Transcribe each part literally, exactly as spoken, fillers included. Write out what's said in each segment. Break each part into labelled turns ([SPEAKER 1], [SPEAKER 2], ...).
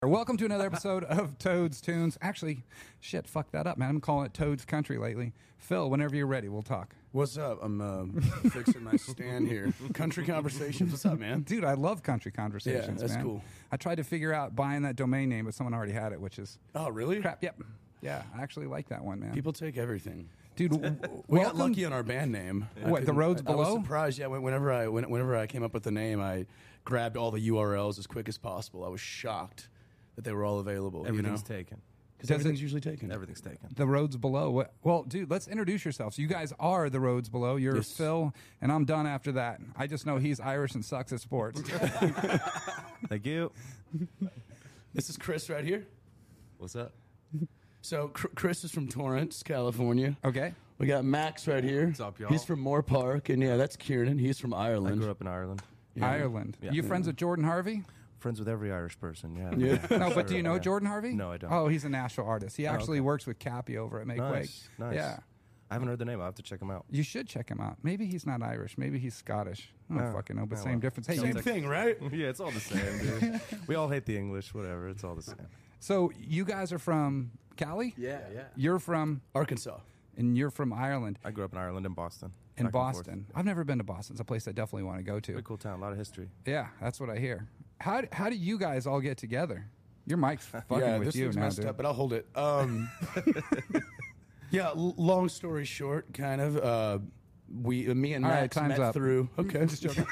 [SPEAKER 1] Welcome to another episode of Toad's Tunes. Actually, shit, fuck that up, man. I'm calling it Toad's Country lately. Phil, whenever you're ready, we'll talk.
[SPEAKER 2] What's up? I'm uh, fixing my stand here. Country Conversations. What's up, man?
[SPEAKER 1] Dude, I love Country Conversations,
[SPEAKER 2] Yeah, that's
[SPEAKER 1] man.
[SPEAKER 2] cool.
[SPEAKER 1] I tried to figure out buying that domain name, but someone already had it, which is
[SPEAKER 2] Oh, really?
[SPEAKER 1] crap. Yep. Yeah, I actually like that one, man.
[SPEAKER 2] People take everything.
[SPEAKER 1] Dude, w-
[SPEAKER 2] We
[SPEAKER 1] welcome.
[SPEAKER 2] got lucky on our band name. I
[SPEAKER 1] What, the
[SPEAKER 2] couldn't-
[SPEAKER 1] Roads
[SPEAKER 2] I, I
[SPEAKER 1] Below?
[SPEAKER 2] was surprised. Yeah, when- whenever I when, whenever I came up with the name, I grabbed all the U R Ls as quick as possible. I was shocked that they were all available.
[SPEAKER 3] Everything's
[SPEAKER 2] you know?
[SPEAKER 3] taken.
[SPEAKER 2] Because
[SPEAKER 1] Does
[SPEAKER 2] everything's
[SPEAKER 1] it-
[SPEAKER 2] usually taken.
[SPEAKER 3] Everything's taken.
[SPEAKER 1] The Roads Below. What- Well, dude, let's introduce yourselves. You guys are the Roads Below. You're
[SPEAKER 2] Yes.
[SPEAKER 1] Phil, and I'm done after that. I just know he's Irish and sucks at sports.
[SPEAKER 3] Thank you.
[SPEAKER 2] This is Chris right here.
[SPEAKER 3] What's up?
[SPEAKER 2] So Cr- Chris is from Torrance, California.
[SPEAKER 1] Okay.
[SPEAKER 2] We got Max right here.
[SPEAKER 3] What's up, y'all?
[SPEAKER 2] He's from Moore Park, and yeah, that's Kieran. He's from
[SPEAKER 3] I
[SPEAKER 2] Ireland.
[SPEAKER 3] grew up in Ireland.
[SPEAKER 2] Yeah.
[SPEAKER 1] Ireland.
[SPEAKER 3] Yeah.
[SPEAKER 1] You friends with Jordan Harvey?
[SPEAKER 3] Friends with every Irish person, yeah.
[SPEAKER 2] Yeah.
[SPEAKER 1] No, but do you know
[SPEAKER 3] Yeah.
[SPEAKER 1] Jordan Harvey?
[SPEAKER 3] No, I don't.
[SPEAKER 1] Oh, he's a Nashville artist. He actually
[SPEAKER 3] okay.
[SPEAKER 1] works with Cappy over at Make Way.
[SPEAKER 3] Nice, nice.
[SPEAKER 1] Yeah.
[SPEAKER 3] I haven't heard the name. I'll have to check him out.
[SPEAKER 1] You should check him out. Maybe he's not Irish. Maybe he's Scottish. I don't
[SPEAKER 3] Oh,
[SPEAKER 1] fucking know, but
[SPEAKER 3] oh,
[SPEAKER 1] same
[SPEAKER 3] well.
[SPEAKER 1] difference. Hey,
[SPEAKER 2] Same
[SPEAKER 1] you,
[SPEAKER 2] thing, right?
[SPEAKER 3] Yeah, it's all the same, dude. We all hate the English, whatever. It's all the same.
[SPEAKER 1] so you guys are from Cali?
[SPEAKER 2] Yeah, yeah.
[SPEAKER 1] You're from,
[SPEAKER 2] Arkansas.
[SPEAKER 1] and you're from Ireland,
[SPEAKER 3] I grew up in Ireland and Boston.
[SPEAKER 1] in
[SPEAKER 3] Back and forth.
[SPEAKER 1] Boston. I've never been to Boston. It's a place I definitely want to go to.
[SPEAKER 3] Pretty cool town. A lot of history.
[SPEAKER 1] Yeah, that's what I hear. How how do you guys all get together? Your mic's fucking
[SPEAKER 2] yeah,
[SPEAKER 1] with
[SPEAKER 2] this
[SPEAKER 1] you
[SPEAKER 2] thing's
[SPEAKER 1] now,
[SPEAKER 2] messed
[SPEAKER 1] dude.
[SPEAKER 2] up, but I'll hold it. Um, yeah, l- long story short, kind of. Uh, we, uh, me and
[SPEAKER 1] All right,
[SPEAKER 2] Max
[SPEAKER 1] time's
[SPEAKER 2] met
[SPEAKER 1] up.
[SPEAKER 2] through. Okay, just joking.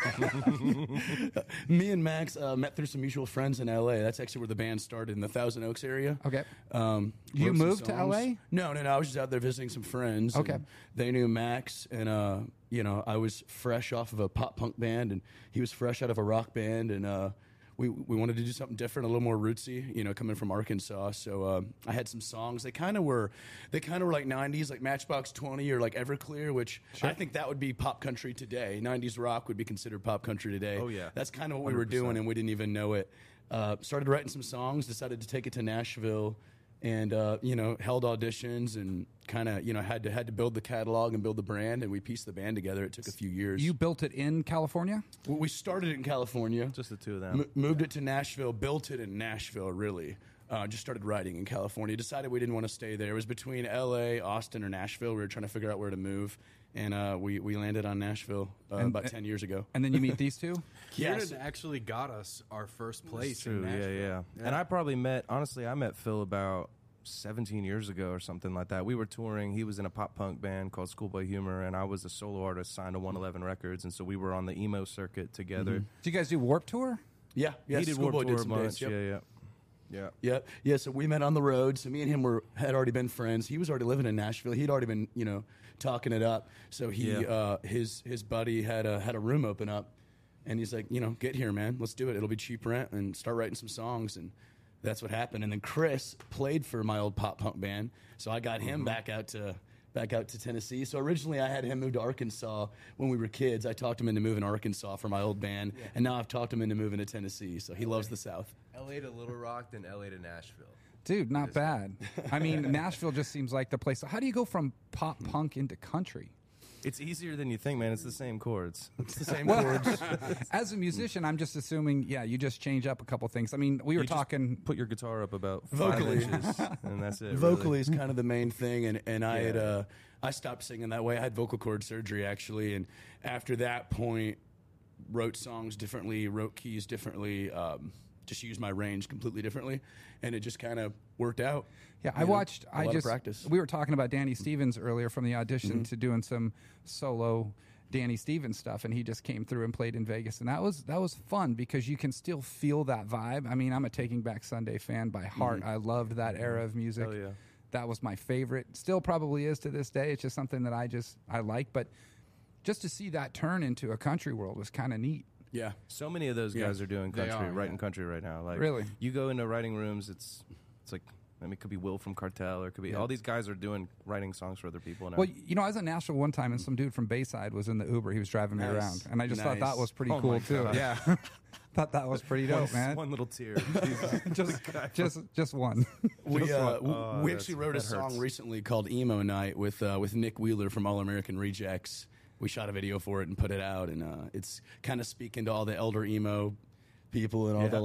[SPEAKER 2] me and Max uh, met through some mutual friends in L A. That's actually where the band started, in the Thousand Oaks area.
[SPEAKER 1] Okay.
[SPEAKER 2] Um,
[SPEAKER 1] You
[SPEAKER 2] wrote some
[SPEAKER 1] moved to
[SPEAKER 2] songs.
[SPEAKER 1] L A?
[SPEAKER 2] No, no, no. I was just out there visiting some friends.
[SPEAKER 1] Okay.
[SPEAKER 2] and They knew Max, and uh, you know, I was fresh off of a pop punk band, and he was fresh out of a rock band, and uh, we we wanted to do something different, a little more rootsy. You know, coming from Arkansas, so uh, I had some songs. They kind of were, they kind of were like nineties, like Matchbox twenty or like Everclear, which I think that would be pop country today. nineties rock would be considered pop country today.
[SPEAKER 3] Oh, yeah.
[SPEAKER 2] That's kind of what we were doing, and we didn't even know it. Uh, started writing some songs, decided to take it to Nashville, and uh, you know, held auditions, and kind of you know had to had to build the catalog and build the brand, and we pieced the band together. It took a few years.
[SPEAKER 1] You built it in California?
[SPEAKER 2] We- we started it in California,
[SPEAKER 3] Just the two of them.
[SPEAKER 2] m- moved it to Nashville, built it in Nashville. Really, uh, just started writing in California. Decided we didn't want to stay there. It was between L A, Austin, or Nashville. We were trying to figure out where to move, and uh, we we landed on Nashville uh,
[SPEAKER 1] And-
[SPEAKER 2] about ten years ago.
[SPEAKER 1] And then you meet these two?
[SPEAKER 4] Kieran
[SPEAKER 2] Yes.
[SPEAKER 4] actually got us our first place
[SPEAKER 3] It's true,
[SPEAKER 4] in
[SPEAKER 3] yeah,
[SPEAKER 4] Nashville.
[SPEAKER 3] yeah, And I probably met, honestly, I met Phil about seventeen years ago or something like that. We were touring. He was in a pop punk band called Schoolboy Humor, and I was a solo artist signed to one eleven Records, and so we were on the emo circuit together.
[SPEAKER 1] Do you guys do Warp Tour?
[SPEAKER 2] Yeah, yeah.
[SPEAKER 3] He did
[SPEAKER 2] Schoolboy
[SPEAKER 3] Warped Tour
[SPEAKER 2] did
[SPEAKER 3] a
[SPEAKER 2] some
[SPEAKER 3] bunch.
[SPEAKER 2] dates. Yep.
[SPEAKER 3] Yeah, yeah. Yeah.
[SPEAKER 2] Yeah, yeah. So we met on the road. So me and him were had already been friends. He was already living in Nashville. He'd already been, you know, talking it up. So he,
[SPEAKER 3] Yeah.
[SPEAKER 2] uh, his his buddy had a had a room open up, and he's like, you know, get here, man. Let's do it. It'll be cheap rent, and start writing some songs. And that's what happened. And then Chris played for my old pop punk band, so I got him back out to back out to Tennessee. So originally I had him move to Arkansas when we were kids. I talked him into moving to Arkansas for my old band, and now I've talked him into moving to Tennessee. So he loves the South.
[SPEAKER 5] L A to Little Rock, then L A to Nashville.
[SPEAKER 1] Dude, not bad. I mean, Nashville just seems like the place. How do you go from pop punk into country?
[SPEAKER 3] It's easier than you think, man. It's the same chords.
[SPEAKER 2] It's the same chords.
[SPEAKER 1] As a musician, I'm just assuming, yeah, you just change up a couple things. I mean, we were
[SPEAKER 3] You just
[SPEAKER 1] talking.
[SPEAKER 3] Put your guitar up about five
[SPEAKER 2] Vocally.
[SPEAKER 3] inches, and that's it.
[SPEAKER 2] Vocally
[SPEAKER 3] really.
[SPEAKER 2] is kind of the main thing, and, and I had
[SPEAKER 3] Yeah.
[SPEAKER 2] uh, I stopped singing that way. I had vocal cord surgery actually, and after that point, wrote songs differently, wrote keys differently, um, just used my range completely differently, and it just kind of worked out.
[SPEAKER 1] Yeah, I
[SPEAKER 2] You know,
[SPEAKER 1] watched.
[SPEAKER 2] a
[SPEAKER 1] I
[SPEAKER 2] lot of
[SPEAKER 1] just.
[SPEAKER 2] practice.
[SPEAKER 1] We were talking about Danny Stevens earlier from the audition
[SPEAKER 2] Mm-hmm.
[SPEAKER 1] to doing some solo Danny Stevens stuff, and he just came through and played in Vegas, and that was that was fun because you can still feel that vibe. I mean, I'm a Taking Back Sunday fan by heart. I loved that era of music.
[SPEAKER 3] Hell yeah.
[SPEAKER 1] That was my favorite. Still probably is to this day. It's just something that I just I like, but just to see that turn into a country world was kind of neat.
[SPEAKER 2] Yeah,
[SPEAKER 3] So many of those
[SPEAKER 2] Yeah,
[SPEAKER 3] guys are doing
[SPEAKER 4] they
[SPEAKER 3] country,
[SPEAKER 4] are,
[SPEAKER 3] writing
[SPEAKER 4] yeah.
[SPEAKER 3] country right now. Like
[SPEAKER 1] Really?
[SPEAKER 3] you go into writing rooms, it's it's like I mean, it could be Will from Cartel, or it could be all these guys are doing writing songs for other people now.
[SPEAKER 1] Well, you know, I was in Nashville one time, and some dude from Bayside was in the Uber. He was driving me
[SPEAKER 2] Nice.
[SPEAKER 1] around, and I just thought
[SPEAKER 2] Nice.
[SPEAKER 1] that was pretty
[SPEAKER 3] Oh
[SPEAKER 1] cool
[SPEAKER 3] my
[SPEAKER 1] too.
[SPEAKER 3] God.
[SPEAKER 1] Yeah, thought that was pretty dope,
[SPEAKER 3] one,
[SPEAKER 1] man.
[SPEAKER 3] one little tear. Jesus.
[SPEAKER 1] just, just, just one.
[SPEAKER 2] we
[SPEAKER 1] Just
[SPEAKER 2] uh,
[SPEAKER 1] one.
[SPEAKER 2] w-
[SPEAKER 3] Oh,
[SPEAKER 2] we
[SPEAKER 3] that's-
[SPEAKER 2] actually wrote a
[SPEAKER 3] that hurts.
[SPEAKER 2] song recently called "Emo Night" with uh, with Nick Wheeler from All American Rejects. We shot a video for it and put it out, and uh, it's kind of speaking to all the elder emo people and all
[SPEAKER 3] Yeah.
[SPEAKER 2] the like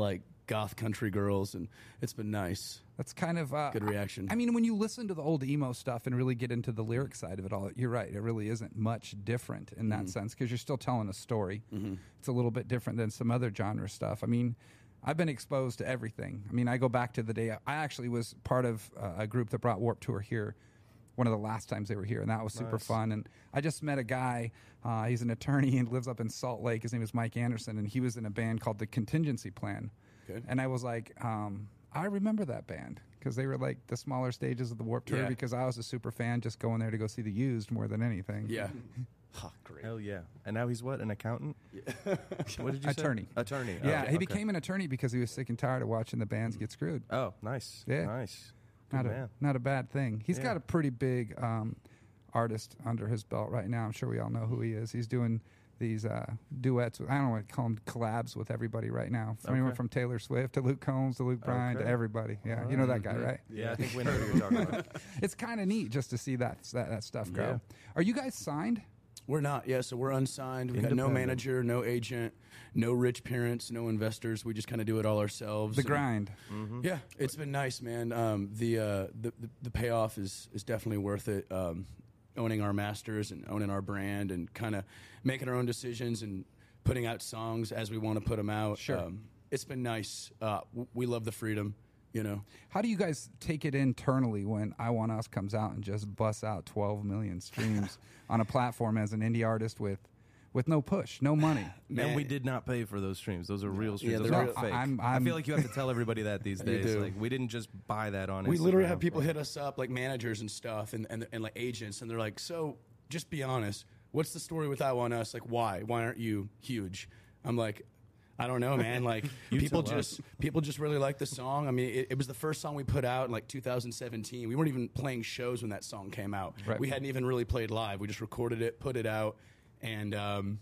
[SPEAKER 2] goth country girls, and it's been nice.
[SPEAKER 1] That's kind of uh,
[SPEAKER 2] Good reaction.
[SPEAKER 1] I mean, when you listen to the old emo stuff and really get into the lyric side of it all, you're right. It really isn't much different in that
[SPEAKER 2] Mm-hmm.
[SPEAKER 1] sense because you're still telling a story. Mm-hmm. It's a little bit different than some other genre stuff. I mean, I've been exposed to everything. I mean, I go back to the day I actually was part of uh, a group that brought Warped Tour here. One of the last times they were here, and that was super
[SPEAKER 3] Nice.
[SPEAKER 1] fun. And I just met a guy. Uh, he's an attorney and lives up in Salt Lake. His name is Mike Anderson, and he was in a band called the Contingency Plan.
[SPEAKER 2] Okay.
[SPEAKER 1] And I was like, um, I remember that band because they were like the smaller stages of the Warped Tour
[SPEAKER 2] Yeah.
[SPEAKER 1] because I was a super fan just going there to go see the Used more than anything.
[SPEAKER 2] Yeah. Huh, great.
[SPEAKER 3] Hell yeah. And now he's what? An accountant? What did you
[SPEAKER 1] Attorney.
[SPEAKER 3] say? Attorney.
[SPEAKER 1] Yeah,
[SPEAKER 3] Okay,
[SPEAKER 1] he
[SPEAKER 3] okay.
[SPEAKER 1] became an attorney because he was sick and tired of watching the bands get screwed.
[SPEAKER 3] Oh, nice.
[SPEAKER 1] Yeah.
[SPEAKER 3] Nice. Good
[SPEAKER 1] Not a,
[SPEAKER 3] man.
[SPEAKER 1] not a bad thing. He's
[SPEAKER 3] Yeah.
[SPEAKER 1] got a pretty big um, artist under his belt right now. I'm sure we all know who he is. He's doing these uh, duets. With, I don't know what to call them, collabs with everybody right now. From anyone
[SPEAKER 3] Okay.
[SPEAKER 1] from Taylor Swift to Luke Combs to Luke Bryan to
[SPEAKER 3] Okay.
[SPEAKER 1] everybody. Yeah, you know that guy, right?
[SPEAKER 3] Yeah, I think we know who you're talking about.
[SPEAKER 1] It's kind of neat just to see that that, that stuff grow.
[SPEAKER 3] Yeah.
[SPEAKER 1] Are you guys signed?
[SPEAKER 2] We're not. Yeah, so we're unsigned. We've got no
[SPEAKER 3] Independent.
[SPEAKER 2] manager, no agent, no rich parents, no investors. We just kind of do it all ourselves.
[SPEAKER 1] The
[SPEAKER 2] And-
[SPEAKER 1] grind.
[SPEAKER 2] Yeah, it's been nice, man. Um, the, uh, the the the payoff is is definitely worth it. Um, owning our masters and owning our brand and kind of making our own decisions and putting out songs as we want to put them out.
[SPEAKER 1] Sure.
[SPEAKER 2] Um, it's been nice. Uh, w- we love the freedom, you know.
[SPEAKER 1] How do you guys take it internally when I Want Us comes out and just busts out twelve million streams on a platform as an indie artist with with no push, no money?
[SPEAKER 3] And we did not pay for those streams. Those are real streams.
[SPEAKER 2] Yeah,
[SPEAKER 3] those
[SPEAKER 2] they're
[SPEAKER 3] aren't
[SPEAKER 2] real-
[SPEAKER 3] fake.
[SPEAKER 1] I'm-
[SPEAKER 3] I
[SPEAKER 1] I'm-
[SPEAKER 3] feel like you have to tell everybody that these
[SPEAKER 2] You
[SPEAKER 3] days.
[SPEAKER 2] do.
[SPEAKER 3] Like we didn't just buy that on.
[SPEAKER 2] We literally
[SPEAKER 3] Instagram.
[SPEAKER 2] have people hit us up, like managers and stuff, and, and, and like agents, and they're like, so just be honest. What's the story with I Want Us? Like, why? Why aren't you huge? I'm like, I don't know, man. Like,
[SPEAKER 3] You
[SPEAKER 2] people
[SPEAKER 3] tell us.
[SPEAKER 2] just people just really like the song. I mean, it, it was the first song we put out in like two thousand seventeen. We weren't even playing shows when that song came out.
[SPEAKER 1] Right.
[SPEAKER 2] We hadn't even really played live. We just recorded it, put it out, and um,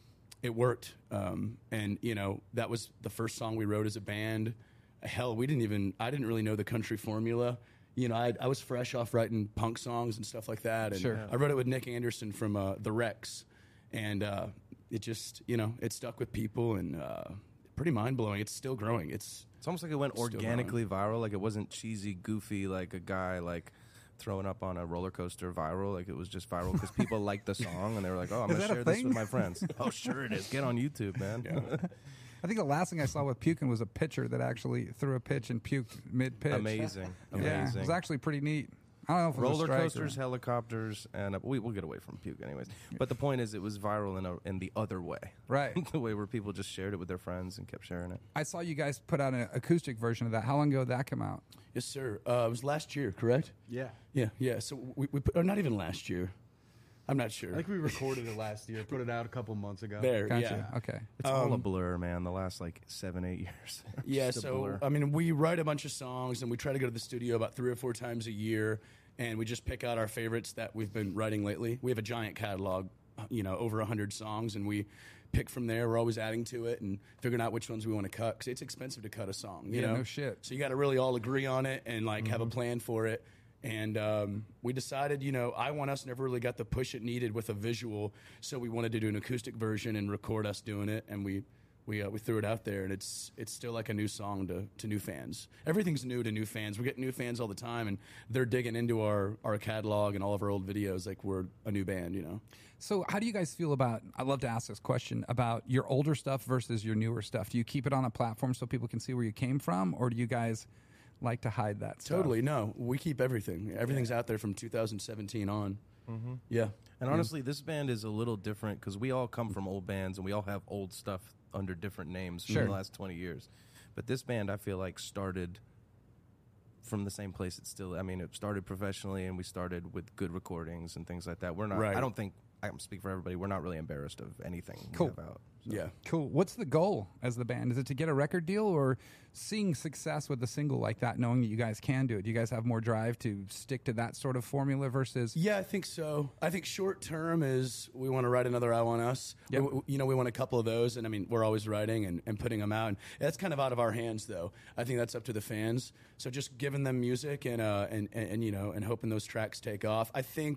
[SPEAKER 2] it worked. Um, and you know, that was the first song we wrote as a band. Hell, we didn't even. I didn't really know the country formula. You know, I, I was fresh off writing punk songs and stuff like that. And
[SPEAKER 1] Sure.
[SPEAKER 2] I wrote it with Nick Anderson from uh, the Rex, and uh, it just, you know, it stuck with people and uh, pretty mind blowing. It's still growing. It's
[SPEAKER 3] It's almost like it went
[SPEAKER 2] Still
[SPEAKER 3] organically viral. Like it wasn't cheesy, goofy, like a guy like throwing up on a roller coaster viral. Like it was just viral because people liked the song and they were like, "Oh, I'm
[SPEAKER 1] Is
[SPEAKER 3] gonna
[SPEAKER 1] that a
[SPEAKER 3] share this
[SPEAKER 1] thing?
[SPEAKER 3] with my friends." Oh, sure it is. Get on YouTube, man.
[SPEAKER 1] I think the last thing I saw with puking was a pitcher that actually threw a pitch and puked mid pitch.
[SPEAKER 3] Amazing,
[SPEAKER 1] Yeah,
[SPEAKER 3] amazing.
[SPEAKER 1] it was actually pretty neat. I don't know if it was a
[SPEAKER 3] Roller
[SPEAKER 1] strike or-
[SPEAKER 3] coasters, helicopters, and uh, we we'll get away from puke anyways. But the point is, it was viral in a, in the other way,
[SPEAKER 1] Right.
[SPEAKER 3] the way where people just shared it with their friends and kept sharing it.
[SPEAKER 1] I saw you guys put out an acoustic version of that. How long ago did that come out?
[SPEAKER 2] yes, sir. Uh, it was last year, correct?
[SPEAKER 4] Yeah.
[SPEAKER 2] Yeah, yeah. So we, we put, or not even last year. I'm not sure.
[SPEAKER 4] I think we recorded it last year, put it out a couple months ago.
[SPEAKER 2] there,
[SPEAKER 1] Gotcha.
[SPEAKER 2] yeah.
[SPEAKER 1] Okay.
[SPEAKER 3] It's all a
[SPEAKER 2] Um,
[SPEAKER 3] blur, man. The last like seven, eight years.
[SPEAKER 2] Yeah,
[SPEAKER 3] Just a
[SPEAKER 2] so
[SPEAKER 3] blur.
[SPEAKER 2] I mean, we write a bunch of songs and we try to go to the studio about three or four times a year, and we just pick out our favorites that we've been writing lately. We have a giant catalog, uh, you know, over a hundred songs, and we pick from there. We're always adding to it and figuring out which ones we want to cut because it's expensive to cut a song. You
[SPEAKER 1] Yeah,
[SPEAKER 2] know,
[SPEAKER 1] no shit.
[SPEAKER 2] So you got to really all agree on it and like have a
[SPEAKER 3] Mm-hmm.
[SPEAKER 2] plan for it. And um, we decided, you know, I Want Us never really got the push it needed with a visual, so we wanted to do an acoustic version and record us doing it, and we we uh, we threw it out there, and it's it's still like a new song to, to new fans. Everything's new to new fans. We're getting new fans all the time, and they're digging into our, our catalog and all of our old videos like we're a new band, you know.
[SPEAKER 1] So, how do you guys feel about? I love to ask this question about your older stuff versus your newer stuff. Do you keep it on a platform so people can see where you came from, or do you guys like to hide that stuff?
[SPEAKER 2] Totally, no. We keep everything. Everything's out there from two thousand seventeen on. Mm-hmm. Yeah.
[SPEAKER 3] And honestly, this band is a little different because we all come from old bands and we all have old stuff under different names
[SPEAKER 1] Sure.
[SPEAKER 3] from the last twenty years. But this band, I feel like, started from the same place. It's still, I mean, it started professionally and we started with good recordings and things like that. We're not,
[SPEAKER 2] Right.
[SPEAKER 3] I don't think, I can speak for everybody, we're not really embarrassed of anything
[SPEAKER 1] Cool.
[SPEAKER 3] we have out.
[SPEAKER 2] Yeah.
[SPEAKER 1] Cool. What's the goal as the band? Is it to get a record deal or seeing success with a single like that, knowing that you guys can do it? Do you guys have more drive to stick to that sort of formula versus?
[SPEAKER 2] Yeah, I think so. I think short term is we want to write another I Want Us.
[SPEAKER 1] Yep.
[SPEAKER 2] We- we- you know, we want a couple of those, and I mean, we're always writing and, and putting them out. And that's kind of out of our hands, though. I think that's up to the fans. So just giving them music and uh and, and, and you know and hoping those tracks take off. I think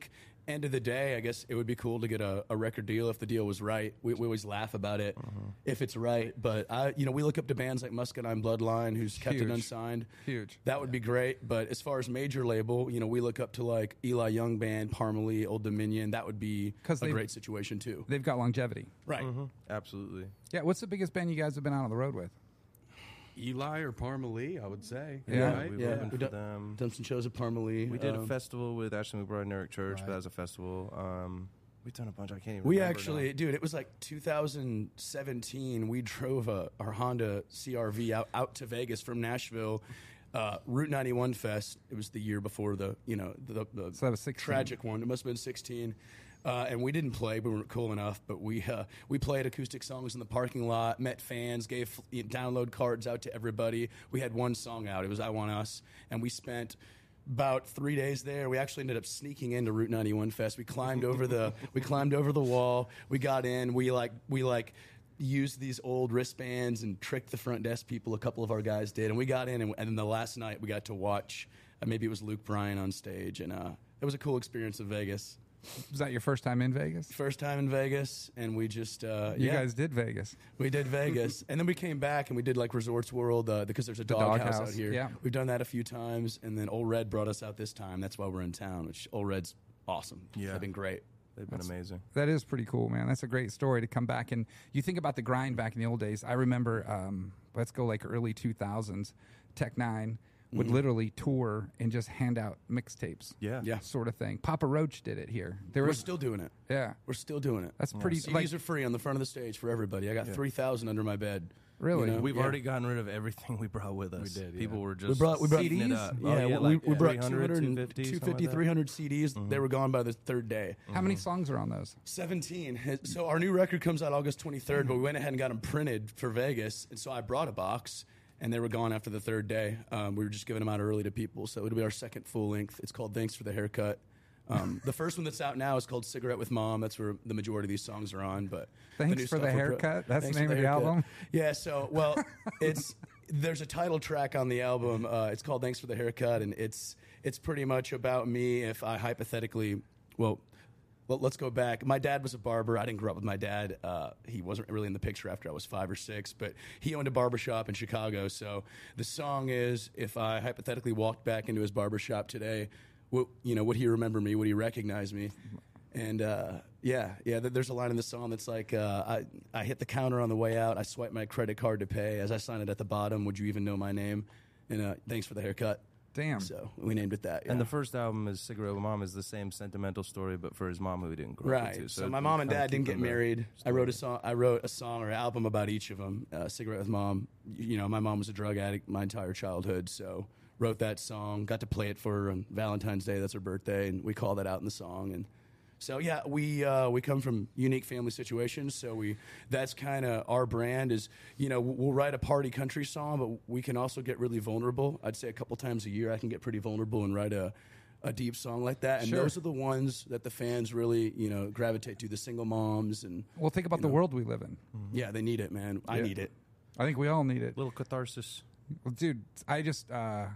[SPEAKER 2] end of the day, I guess it would be cool to get a, a record deal if the deal was right. We, we always laugh about it
[SPEAKER 1] Uh-huh.
[SPEAKER 2] if it's right. But I, you know, we look up to bands like Muscadine Bloodline, who's kept
[SPEAKER 1] Huge.
[SPEAKER 2] it unsigned.
[SPEAKER 1] Huge.
[SPEAKER 2] That would be great. But as far as major label, you know, we look up to like Eli Young Band, Parmalee, Old Dominion. That would be
[SPEAKER 1] 'Cause
[SPEAKER 2] a
[SPEAKER 1] they've-
[SPEAKER 2] great situation too.
[SPEAKER 1] They've got longevity.
[SPEAKER 2] Right.
[SPEAKER 3] Absolutely.
[SPEAKER 1] Yeah. What's the biggest band you guys have been out on the road with?
[SPEAKER 4] Eli or
[SPEAKER 3] Parmalee,
[SPEAKER 4] I would say.
[SPEAKER 1] Yeah.
[SPEAKER 4] Right?
[SPEAKER 3] We've
[SPEAKER 2] Yeah.
[SPEAKER 3] opened
[SPEAKER 2] We
[SPEAKER 3] for
[SPEAKER 2] done-
[SPEAKER 3] them.
[SPEAKER 2] Done some shows at Parmalee.
[SPEAKER 3] We did
[SPEAKER 2] Um,
[SPEAKER 3] a festival with Ashley McBride and Eric Church,
[SPEAKER 4] Right.
[SPEAKER 3] but that was a festival. Um, we've done a bunch. I can't even
[SPEAKER 2] We
[SPEAKER 3] remember
[SPEAKER 2] actually,
[SPEAKER 3] now.
[SPEAKER 2] dude, it was like two thousand seventeen. We drove a, our Honda C R V out, out to Vegas from Nashville. Uh, Route ninety-one Fest. It was the year before the, you know, the, the
[SPEAKER 1] So that was sixteen.
[SPEAKER 2] tragic one. It must have been sixteen. Uh, and we didn't play, we weren't cool enough. But we uh, we played acoustic songs in the parking lot, met fans, gave you know, download cards out to everybody. We had one song out. It was "I Want Us," and we spent about three days there. We actually ended up sneaking into Route ninety-one Fest. We climbed over the we climbed over the wall. We got in. We like we like. used these old wristbands and tricked the front desk people. A couple of our guys did, and we got in. And, and then the last night, we got to watch. Uh, maybe it was Luke Bryan on stage, and uh, it was a cool experience in Vegas.
[SPEAKER 1] Was that your first time in Vegas?
[SPEAKER 2] First time in Vegas, and we just uh,
[SPEAKER 1] You
[SPEAKER 2] yeah,
[SPEAKER 1] guys did Vegas.
[SPEAKER 2] we did Vegas, and then we came back and we did like Resorts World uh, because there's a dog, house
[SPEAKER 1] doghouse,
[SPEAKER 2] out here.
[SPEAKER 1] yeah.
[SPEAKER 2] We've done that a few times, and then Old Red brought us out this time. That's why we're in town. Which Old Red's awesome.
[SPEAKER 3] Yeah.
[SPEAKER 2] They've been great.
[SPEAKER 3] They've been amazing.
[SPEAKER 1] That is pretty cool, man. That's a great story to come back and you think about the grind back in the old days. I remember, um, let's go like early two thousands, Tech Nine would literally tour and just hand out mixtapes,
[SPEAKER 3] Yeah.
[SPEAKER 2] Yeah,
[SPEAKER 1] sort of thing. Papa Roach did it here. There
[SPEAKER 2] we're
[SPEAKER 1] was,
[SPEAKER 2] still doing it.
[SPEAKER 1] yeah,
[SPEAKER 2] We're still doing it.
[SPEAKER 1] that's pretty.
[SPEAKER 2] C Ds
[SPEAKER 1] Like,
[SPEAKER 2] are free on the front of the stage for everybody. I got three thousand under my bed.
[SPEAKER 1] Really?
[SPEAKER 2] You know?
[SPEAKER 3] We've
[SPEAKER 2] Yeah.
[SPEAKER 3] already gotten rid of everything we brought with us.
[SPEAKER 4] We did, yeah.
[SPEAKER 3] People were just
[SPEAKER 2] We brought we brought
[SPEAKER 3] eating it
[SPEAKER 1] C Ds?
[SPEAKER 3] up.
[SPEAKER 2] Yeah,
[SPEAKER 3] Oh, yeah,
[SPEAKER 2] we,
[SPEAKER 3] like
[SPEAKER 2] we brought
[SPEAKER 3] three hundred,
[SPEAKER 2] two hundred,
[SPEAKER 3] two fifty,
[SPEAKER 2] two
[SPEAKER 3] something
[SPEAKER 2] fifty,
[SPEAKER 3] like that.
[SPEAKER 2] three hundred C Ds. They were gone by the third day.
[SPEAKER 1] how many songs are on those?
[SPEAKER 2] seventeen. So our new record comes out August twenty-third, but we went ahead and got them printed for Vegas. And so I brought a box, and they were gone after the third day. Um, we were just giving them out early to people. So it'll be our second full length. It's called Thanks for the Haircut. Um, the first one that's out now is called Cigarette with Mom. That's where the majority of these songs are on. But
[SPEAKER 1] Thanks
[SPEAKER 2] new
[SPEAKER 1] for the
[SPEAKER 2] stuff we're pro-
[SPEAKER 1] Haircut? That's the
[SPEAKER 2] Thanks
[SPEAKER 1] name
[SPEAKER 2] for
[SPEAKER 1] of the
[SPEAKER 2] haircut.
[SPEAKER 1] album?
[SPEAKER 2] Yeah. So well, it's there's a title track on the album. Uh, it's called Thanks for the Haircut, and it's it's pretty much about me if I hypothetically well. Well, let's go back. My dad was a barber. I didn't grow up with my dad. Uh, he wasn't really in the picture after I was five or six, but he owned a barbershop in Chicago. So the song is, if I hypothetically walked back into his barbershop today, would, you know, would he remember me? Would he recognize me? And uh, yeah, yeah. th- There's a line in the song that's like, uh, I, I hit the counter on the way out. I swipe my credit card to pay. As I sign it at the bottom, would you even know my name? And uh, thanks for the haircut.
[SPEAKER 1] Damn.
[SPEAKER 2] So we named it that. Yeah.
[SPEAKER 3] And the first album is Cigarette with Mom is the same sentimental story, but for his mom who he didn't grow up
[SPEAKER 2] Right.
[SPEAKER 3] with.
[SPEAKER 2] So,
[SPEAKER 3] it-
[SPEAKER 2] my
[SPEAKER 3] it
[SPEAKER 2] mom and
[SPEAKER 3] kinda
[SPEAKER 2] dad didn't
[SPEAKER 3] keep
[SPEAKER 2] get
[SPEAKER 3] them the
[SPEAKER 2] married. I
[SPEAKER 3] story.
[SPEAKER 2] wrote a song. I wrote a song or album about each of them. Uh, Cigarette with Mom. You know, my mom was a drug addict my entire childhood, so wrote that song. Got to play it for her on Valentine's Day. That's her birthday, and we call that out in the song. And so yeah, we uh, we come from unique family situations. So we that's kind of our brand. Is you know we'll write a party country song, but we can also get really vulnerable. I'd say a couple times a year I can get pretty vulnerable and write a. A deep song like that, and
[SPEAKER 1] Sure.
[SPEAKER 2] those are the ones that the fans really, you know, gravitate to. The single moms, and
[SPEAKER 1] Well, think about
[SPEAKER 2] you
[SPEAKER 1] the
[SPEAKER 2] know.
[SPEAKER 1] world we live in.
[SPEAKER 2] yeah, they need it, man. I
[SPEAKER 1] Yeah.
[SPEAKER 2] need it.
[SPEAKER 1] I think we all need it.
[SPEAKER 3] Little catharsis.
[SPEAKER 1] Well, dude, I just uh,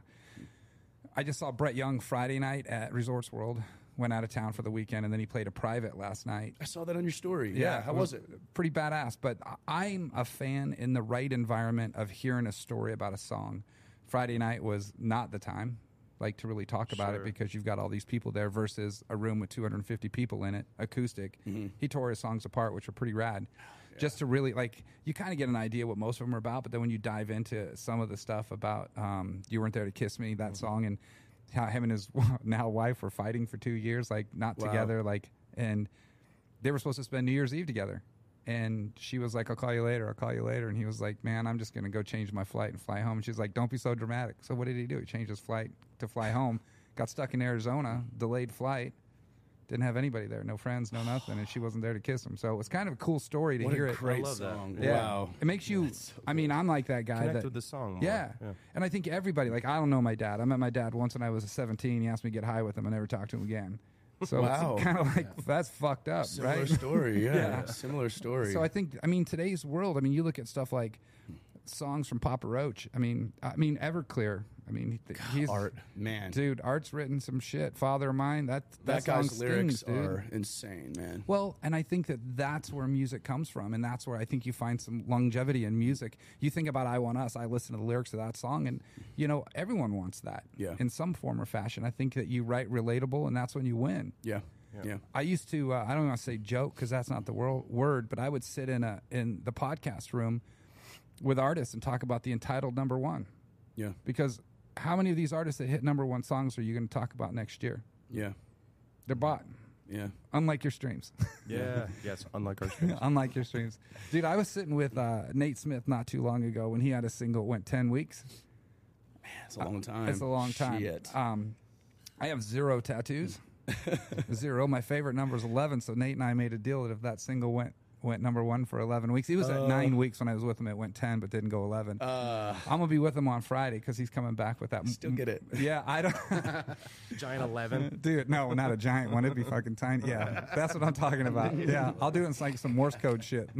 [SPEAKER 1] I just saw Brett Young Friday night at Resorts World. Went out of town for the weekend, and then he played a private last night.
[SPEAKER 2] I saw that on your story. Yeah, how was it?
[SPEAKER 1] Pretty badass. But I- I'm a fan in the right environment of hearing a story about a song. Friday night was not the time, like to really talk about it
[SPEAKER 3] Sure.
[SPEAKER 1] because you've got all these people there versus a room with two hundred fifty people in it, acoustic.
[SPEAKER 2] Mm-hmm.
[SPEAKER 1] He tore his songs apart, which are pretty rad. Just to really like, you kind of get an idea what most of them are about, but then when you dive into some of the stuff about um, "You Weren't There to Kiss Me," that
[SPEAKER 2] Mm-hmm.
[SPEAKER 1] song, and how him and his now wife were fighting for two years, like not
[SPEAKER 2] Wow.
[SPEAKER 1] together, like, and they were supposed to spend New Year's Eve together. And she was like, I'll call you later, I'll call you later. And he was like, man, I'm just going to go change my flight and fly home. And she's like, don't be so dramatic. So what did he do? He changed his flight to fly home, got stuck in Arizona, delayed flight, didn't have anybody there, no friends, no nothing. And she wasn't there to kiss him. So it was kind of a cool story to
[SPEAKER 2] What
[SPEAKER 1] hear
[SPEAKER 2] a
[SPEAKER 1] it.
[SPEAKER 2] great
[SPEAKER 3] I love that.
[SPEAKER 2] song.
[SPEAKER 1] Yeah.
[SPEAKER 2] Wow.
[SPEAKER 1] It makes you, I mean, I'm like that guy
[SPEAKER 3] Connect
[SPEAKER 1] that.
[SPEAKER 3] with the song more.
[SPEAKER 1] Yeah.
[SPEAKER 3] Yeah.
[SPEAKER 1] And I think everybody, like, I don't know my dad. I met my dad once when I was seventeen. He asked me to get high with him. I never talked to him again. So
[SPEAKER 2] Wow.
[SPEAKER 1] it's kind of like, that's fucked up,
[SPEAKER 2] Similar
[SPEAKER 1] right?
[SPEAKER 2] story. Yeah.
[SPEAKER 1] Yeah.
[SPEAKER 2] Similar story.
[SPEAKER 1] So I think, I mean, today's world, I mean, you look at stuff like songs from Papa Roach. I mean, I mean Everclear. I mean, he- he's
[SPEAKER 2] Art, man.
[SPEAKER 1] dude. Art's written some shit. Father of Mine. That that,
[SPEAKER 2] that guy's
[SPEAKER 1] song
[SPEAKER 2] lyrics
[SPEAKER 1] stings, dude.
[SPEAKER 2] are insane, man.
[SPEAKER 1] Well, and I think that that's where music comes from, and that's where I think you find some longevity in music. You think about "I Want Us." I listen to the lyrics of that song, and you know everyone wants that,
[SPEAKER 2] Yeah.
[SPEAKER 1] in some form or fashion. I think that you write relatable, and that's when you win.
[SPEAKER 2] Yeah, yeah.
[SPEAKER 1] I used to. Uh, I don't want to say joke because that's not the wor- word, but I would sit in a in the podcast room with artists and talk about the entitled number one.
[SPEAKER 2] Yeah.
[SPEAKER 1] Because how many of these artists that hit number one songs are you going to talk about next year?
[SPEAKER 2] Yeah.
[SPEAKER 1] They're bought.
[SPEAKER 2] Yeah.
[SPEAKER 1] Unlike your streams.
[SPEAKER 3] Yeah. Yes. Unlike our streams.
[SPEAKER 1] Unlike your streams. Dude, I was sitting with uh, Nate Smith not too long ago when he had a single, went ten weeks.
[SPEAKER 2] It's a long time.
[SPEAKER 1] It's a long time.
[SPEAKER 2] Shit.
[SPEAKER 1] Um, I have zero tattoos. Zero. My favorite number is eleven, so Nate and I made a deal that if that single went went number one for eleven weeks, he was at
[SPEAKER 2] Uh.
[SPEAKER 1] nine weeks when I was with him. It went ten, but didn't go eleven.
[SPEAKER 2] Uh,
[SPEAKER 1] I'm gonna be with him on Friday because he's coming back with that.
[SPEAKER 2] Still get it.
[SPEAKER 1] Yeah, I don't.
[SPEAKER 3] Giant eleven.
[SPEAKER 1] Dude, no, not a giant one. It'd be fucking tiny. Yeah, that's what I'm talking about. Yeah, I'll do it in like some Morse code shit.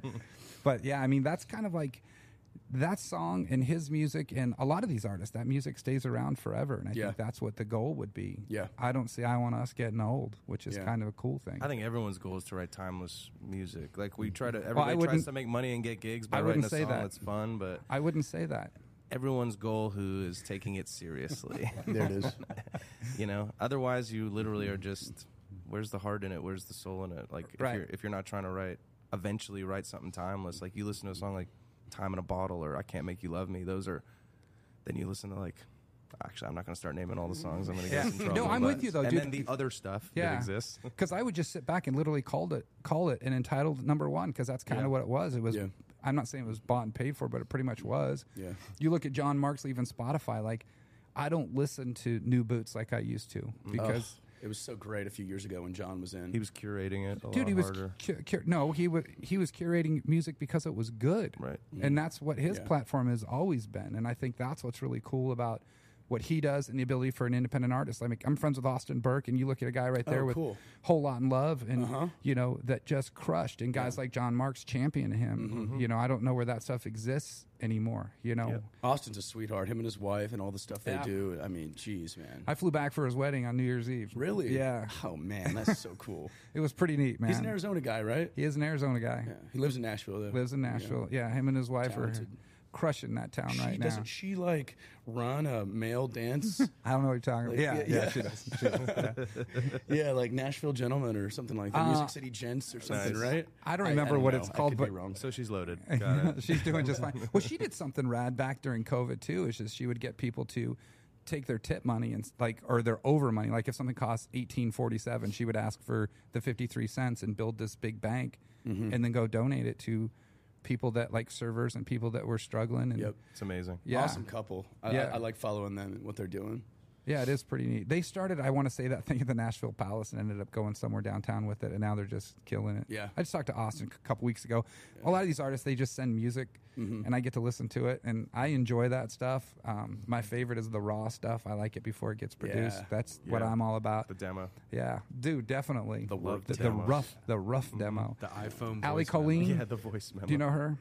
[SPEAKER 1] But yeah, I mean, that's kind of like that song and his music and a lot of these artists. That music stays around forever, and I
[SPEAKER 2] Yeah.
[SPEAKER 1] think that's what the goal would be.
[SPEAKER 2] Yeah.
[SPEAKER 1] I don't see I Want Us getting old, which is
[SPEAKER 2] Yeah.
[SPEAKER 1] kind of a cool thing.
[SPEAKER 3] I think everyone's goal is to write timeless music. Like we try to,
[SPEAKER 1] I
[SPEAKER 3] everybody tries
[SPEAKER 1] wouldn't-
[SPEAKER 3] to make money and get gigs by
[SPEAKER 1] I
[SPEAKER 3] writing
[SPEAKER 1] wouldn't
[SPEAKER 3] a
[SPEAKER 1] say
[SPEAKER 3] song
[SPEAKER 1] that.
[SPEAKER 3] that's fun, but
[SPEAKER 1] I wouldn't say that.
[SPEAKER 3] everyone's goal who is taking it seriously.
[SPEAKER 2] there it is.
[SPEAKER 3] You know, otherwise you literally are just, where's the heart in it? Where's the soul in it? Like if
[SPEAKER 1] Right.
[SPEAKER 3] you're if you're not trying to write, eventually write something timeless. Like you listen to a song like "Time in a Bottle" or "I Can't Make You Love Me." Those are, then you listen to like. Actually, I'm not going to start naming all the songs. I'm going to get
[SPEAKER 1] Yeah.
[SPEAKER 3] in trouble.
[SPEAKER 1] No, I'm
[SPEAKER 3] but-
[SPEAKER 1] with you, though,
[SPEAKER 3] And
[SPEAKER 1] dude.
[SPEAKER 3] then the other stuff
[SPEAKER 1] Yeah.
[SPEAKER 3] that exists.
[SPEAKER 1] Because I would just sit back and literally called it, call it an entitled number one because that's kind of
[SPEAKER 2] Yeah.
[SPEAKER 1] what it was. It was.
[SPEAKER 2] Yeah.
[SPEAKER 1] I'm not saying it was bought and paid for, but it pretty much was.
[SPEAKER 2] Yeah.
[SPEAKER 1] You look at John Mark's leaving Spotify. Like, I don't listen to New Boots like I used to because,
[SPEAKER 2] Ugh, it was so great a few years ago when John was in.
[SPEAKER 3] He was curating it a
[SPEAKER 1] dude,
[SPEAKER 3] lot
[SPEAKER 1] he was
[SPEAKER 3] harder.
[SPEAKER 1] cu- cu- no, he was he was curating music because it was good,
[SPEAKER 3] Right.
[SPEAKER 1] And that's what his
[SPEAKER 2] Yeah.
[SPEAKER 1] platform has always been. And I think that's what's really cool about what he does and the ability for an independent artist. I mean, I'm friends with Austin Burke, and you look at a guy right there
[SPEAKER 2] Oh,
[SPEAKER 1] with
[SPEAKER 2] cool.
[SPEAKER 1] Whole Lot in Love, and
[SPEAKER 2] Uh-huh.
[SPEAKER 1] you know that just crushed. And guys like John Mark's champion him.
[SPEAKER 2] Mm-hmm.
[SPEAKER 1] You know, I don't know where that stuff exists anymore. You know,
[SPEAKER 3] Yep.
[SPEAKER 2] Austin's a sweetheart. Him and his wife and all the stuff they
[SPEAKER 1] Yeah.
[SPEAKER 2] do. I mean, geez, man.
[SPEAKER 1] I flew back for his wedding on New Year's Eve.
[SPEAKER 2] Really?
[SPEAKER 1] Yeah,
[SPEAKER 2] Oh man, that's so cool.
[SPEAKER 1] it was pretty neat, man.
[SPEAKER 2] He's an Arizona guy, right?
[SPEAKER 1] He is an Arizona guy.
[SPEAKER 2] Yeah. He lives in Nashville though.
[SPEAKER 1] Lives in Nashville. Yeah, him and his wife
[SPEAKER 2] Talented.
[SPEAKER 1] are crushing that town
[SPEAKER 2] She,
[SPEAKER 1] right now.
[SPEAKER 2] doesn't she like run a male dance?
[SPEAKER 1] I don't know what you're talking about.
[SPEAKER 2] Like,
[SPEAKER 1] Yeah,
[SPEAKER 2] yeah,
[SPEAKER 1] yeah,
[SPEAKER 2] yeah.
[SPEAKER 1] she does. She does. Yeah.
[SPEAKER 2] yeah, like Nashville Gentlemen or something like that.
[SPEAKER 1] Uh,
[SPEAKER 2] Music City Gents or something,
[SPEAKER 3] Nice.
[SPEAKER 2] right?
[SPEAKER 1] I don't remember what it's
[SPEAKER 2] know.
[SPEAKER 1] called,
[SPEAKER 2] I could
[SPEAKER 1] but
[SPEAKER 2] be wrong.
[SPEAKER 3] So she's loaded. Got it.
[SPEAKER 1] she's doing just fine. Well, she did something rad back during COVID too. Is just she would get people to take their tip money and like or their over money. Like if something costs eighteen forty seven, she would ask for the fifty three cents and build this big bank,
[SPEAKER 2] Mm-hmm.
[SPEAKER 1] and then go donate it to people that like servers and people that were struggling. And
[SPEAKER 2] Yep.
[SPEAKER 3] It's amazing.
[SPEAKER 1] yeah,
[SPEAKER 2] Awesome couple. I,
[SPEAKER 1] Yeah.
[SPEAKER 2] I, I like following them and what they're doing.
[SPEAKER 1] yeah, it is pretty neat. They started, I want to say that thing at the Nashville Palace and ended up going somewhere downtown with it, and now they're just killing it.
[SPEAKER 2] Yeah.
[SPEAKER 1] I just talked to Austin a couple weeks ago. A lot of these artists, they just send music,
[SPEAKER 2] Mm-hmm.
[SPEAKER 1] and I get to listen to it, and I enjoy that stuff. Um, my favorite is the raw stuff. I like it before it gets produced.
[SPEAKER 2] Yeah.
[SPEAKER 1] That's what
[SPEAKER 3] Yeah.
[SPEAKER 1] I'm all about.
[SPEAKER 3] The demo.
[SPEAKER 1] Yeah, dude, definitely
[SPEAKER 2] The work
[SPEAKER 1] the, the
[SPEAKER 3] demo.
[SPEAKER 1] rough, the rough demo.
[SPEAKER 4] The iPhone.
[SPEAKER 1] Ali
[SPEAKER 4] voice memo.
[SPEAKER 1] Colleen,
[SPEAKER 3] Yeah, the voice memo.
[SPEAKER 1] do you know her?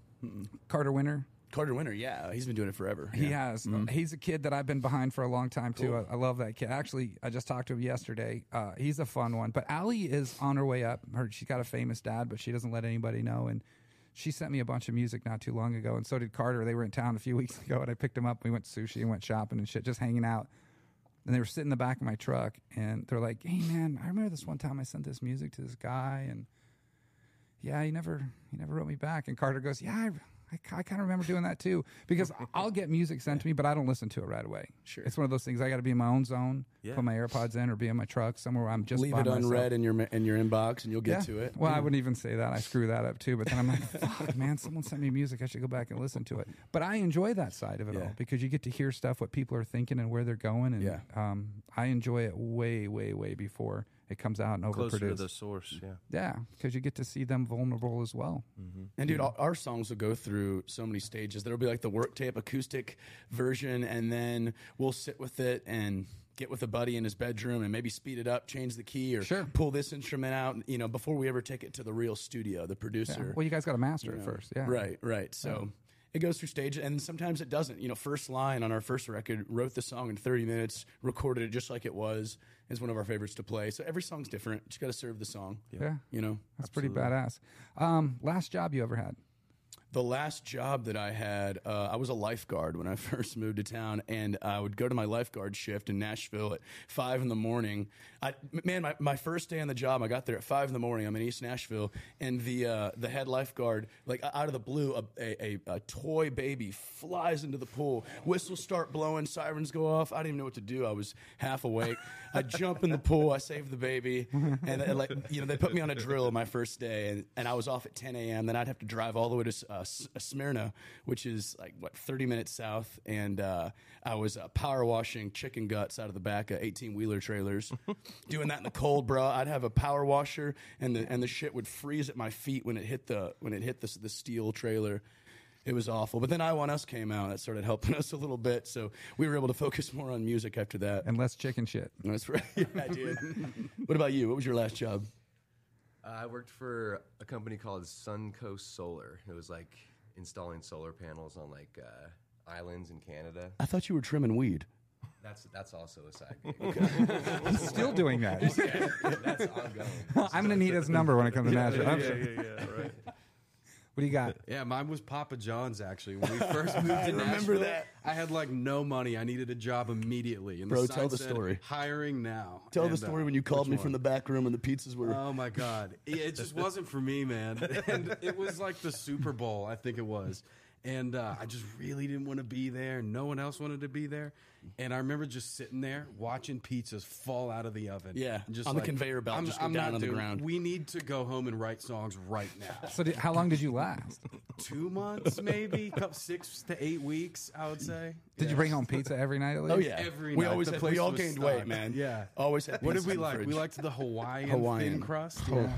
[SPEAKER 1] Carter Winter.
[SPEAKER 2] Carter Winter, yeah, he's been doing it forever.
[SPEAKER 1] He
[SPEAKER 2] Yeah.
[SPEAKER 1] has. He's a kid that I've been behind for a long time too.
[SPEAKER 2] Cool.
[SPEAKER 1] I, I love that kid. Actually, I just talked to him yesterday. Uh, he's a fun one. But Allie is on her way up. Her, she's got a famous dad, but she doesn't let anybody know. And she sent me a bunch of music not too long ago, and so did Carter. They were in town a few weeks ago, and I picked them up. We went to sushi and went shopping and shit, just hanging out. And they were sitting in the back of my truck, and they're like, "Hey, man, I remember this one time I sent this music to this guy, and yeah, he never, he never wrote me back." And Carter goes, "Yeah, I, I, I kind of remember doing that too, because I'll get music sent to me, but I don't listen to it right away.
[SPEAKER 2] Sure.
[SPEAKER 1] It's one of those things. I got to be in my own zone,
[SPEAKER 3] Yeah.
[SPEAKER 1] put my AirPods in, or be in my truck somewhere where I'm just
[SPEAKER 2] Leave
[SPEAKER 1] by
[SPEAKER 2] it
[SPEAKER 1] myself.
[SPEAKER 2] unread in your ma- in your inbox, and you'll get
[SPEAKER 1] Yeah.
[SPEAKER 2] to it.
[SPEAKER 1] Well, I wouldn't even say that. I screw that up too. But then I'm like, fuck, man, someone sent me music. I should go back and listen to it. But I enjoy that side of it
[SPEAKER 2] Yeah.
[SPEAKER 1] all because you get to hear stuff, what people are thinking and where they're going. And
[SPEAKER 2] Yeah.
[SPEAKER 1] um, I enjoy it way, way, way before it comes out and
[SPEAKER 3] Closer to
[SPEAKER 1] overproduced.
[SPEAKER 3] the source, yeah.
[SPEAKER 1] Yeah, because you get to see them vulnerable as well.
[SPEAKER 2] And dude, our, our songs will go through so many stages. There'll be like the work tape acoustic version, and then we'll sit with it and get with a buddy in his bedroom and maybe speed it up, change the key, or
[SPEAKER 1] Sure.
[SPEAKER 2] pull this instrument out. You know, before we ever take it to the real studio, the
[SPEAKER 1] Yeah.
[SPEAKER 2] producer.
[SPEAKER 1] Well, you guys got to master
[SPEAKER 2] you
[SPEAKER 1] it
[SPEAKER 2] know.
[SPEAKER 1] first. Yeah.
[SPEAKER 2] Right, right. So it goes through stages, and sometimes it doesn't. You know, First Line on our first record, wrote the song in thirty minutes, recorded it just like it was. It's one of our favorites to play. So every song's different. You just got to serve the song.
[SPEAKER 1] Yeah.
[SPEAKER 2] You know?
[SPEAKER 1] That's pretty badass. Um, last job you ever had?
[SPEAKER 2] The last job that I had, uh, I was a lifeguard when I first moved to town, and I would go to my lifeguard shift in Nashville at five in the morning. I, man, my, my first day on the job, I got there at five in the morning. I'm in East Nashville, and the uh, the head lifeguard, like out of the blue, a, a, a, a toy baby flies into the pool. Whistles start blowing, sirens go off. I didn't even know what to do. I was half awake. I jump in the pool, I save the baby, and uh, like you know, they put me on a drill my first day, and, and I was off at ten a.m. Then I'd have to drive all the way to uh, S- Smyrna, which is like what thirty minutes south, and uh, I was uh, power washing chicken guts out of the back of eighteen wheeler trailers, doing that in the cold, bro. I'd have a power washer, and the and the shit would freeze at my feet when it hit the when it hit the the steel trailer. It was awful. But then I Want Us came out. That started helping us a little bit. So we were able to focus more on music after that.
[SPEAKER 1] And less chicken shit.
[SPEAKER 2] That's right. Yeah, I did. What about you? What was your last job?
[SPEAKER 5] Uh, I worked for a company called Suncoast Solar. It was like installing solar panels on like uh, islands in Canada.
[SPEAKER 2] I thought you were trimming weed.
[SPEAKER 5] That's that's also a side gig.
[SPEAKER 1] Still doing that.
[SPEAKER 5] Okay. That's ongoing.
[SPEAKER 1] I'm going to need his number when it comes to Nashville. I'm
[SPEAKER 3] yeah,
[SPEAKER 1] sure.
[SPEAKER 3] yeah, yeah, right.
[SPEAKER 1] What do you got?
[SPEAKER 4] Yeah, mine was Papa John's, actually. When we first moved to
[SPEAKER 2] remember
[SPEAKER 4] Nashville,
[SPEAKER 2] that.
[SPEAKER 4] I had, like, no money. I needed a job immediately. And
[SPEAKER 2] Bro,
[SPEAKER 4] the
[SPEAKER 2] tell
[SPEAKER 4] sign
[SPEAKER 2] the
[SPEAKER 4] said,
[SPEAKER 2] story.
[SPEAKER 4] hiring now.
[SPEAKER 2] Tell
[SPEAKER 4] And,
[SPEAKER 2] the story
[SPEAKER 4] uh,
[SPEAKER 2] when you called
[SPEAKER 4] which
[SPEAKER 2] me
[SPEAKER 4] one?
[SPEAKER 2] from the back room and the pizzas were...
[SPEAKER 4] Oh, my God. It, it just wasn't for me, man. And it was like the Super Bowl, I think it was. And uh, I just really didn't want to be there. No one else wanted to be there. And I remember just sitting there watching pizzas fall out of the oven.
[SPEAKER 2] Yeah,
[SPEAKER 4] And just
[SPEAKER 2] on the
[SPEAKER 4] like,
[SPEAKER 2] conveyor belt,
[SPEAKER 4] I'm,
[SPEAKER 2] just go
[SPEAKER 4] I'm
[SPEAKER 2] down
[SPEAKER 4] not
[SPEAKER 2] on the
[SPEAKER 4] doing-
[SPEAKER 2] ground.
[SPEAKER 4] We need to go home and write songs right now.
[SPEAKER 1] So did, how long did you last?
[SPEAKER 4] Two months, maybe, couple, six to eight weeks, I would say.
[SPEAKER 1] Did you bring home pizza every night at least?
[SPEAKER 2] Oh, yeah.
[SPEAKER 4] Every
[SPEAKER 2] we
[SPEAKER 4] night.
[SPEAKER 2] always
[SPEAKER 4] The
[SPEAKER 2] had,
[SPEAKER 4] place
[SPEAKER 2] we all
[SPEAKER 4] was
[SPEAKER 2] gained
[SPEAKER 4] stocked.
[SPEAKER 2] weight, man.
[SPEAKER 4] Yeah.
[SPEAKER 2] Always had
[SPEAKER 4] What
[SPEAKER 2] pizza
[SPEAKER 4] did we
[SPEAKER 2] in the
[SPEAKER 4] like? We
[SPEAKER 2] fridge.
[SPEAKER 4] liked the Hawaiian,
[SPEAKER 2] Hawaiian.
[SPEAKER 4] thin crust. Yeah.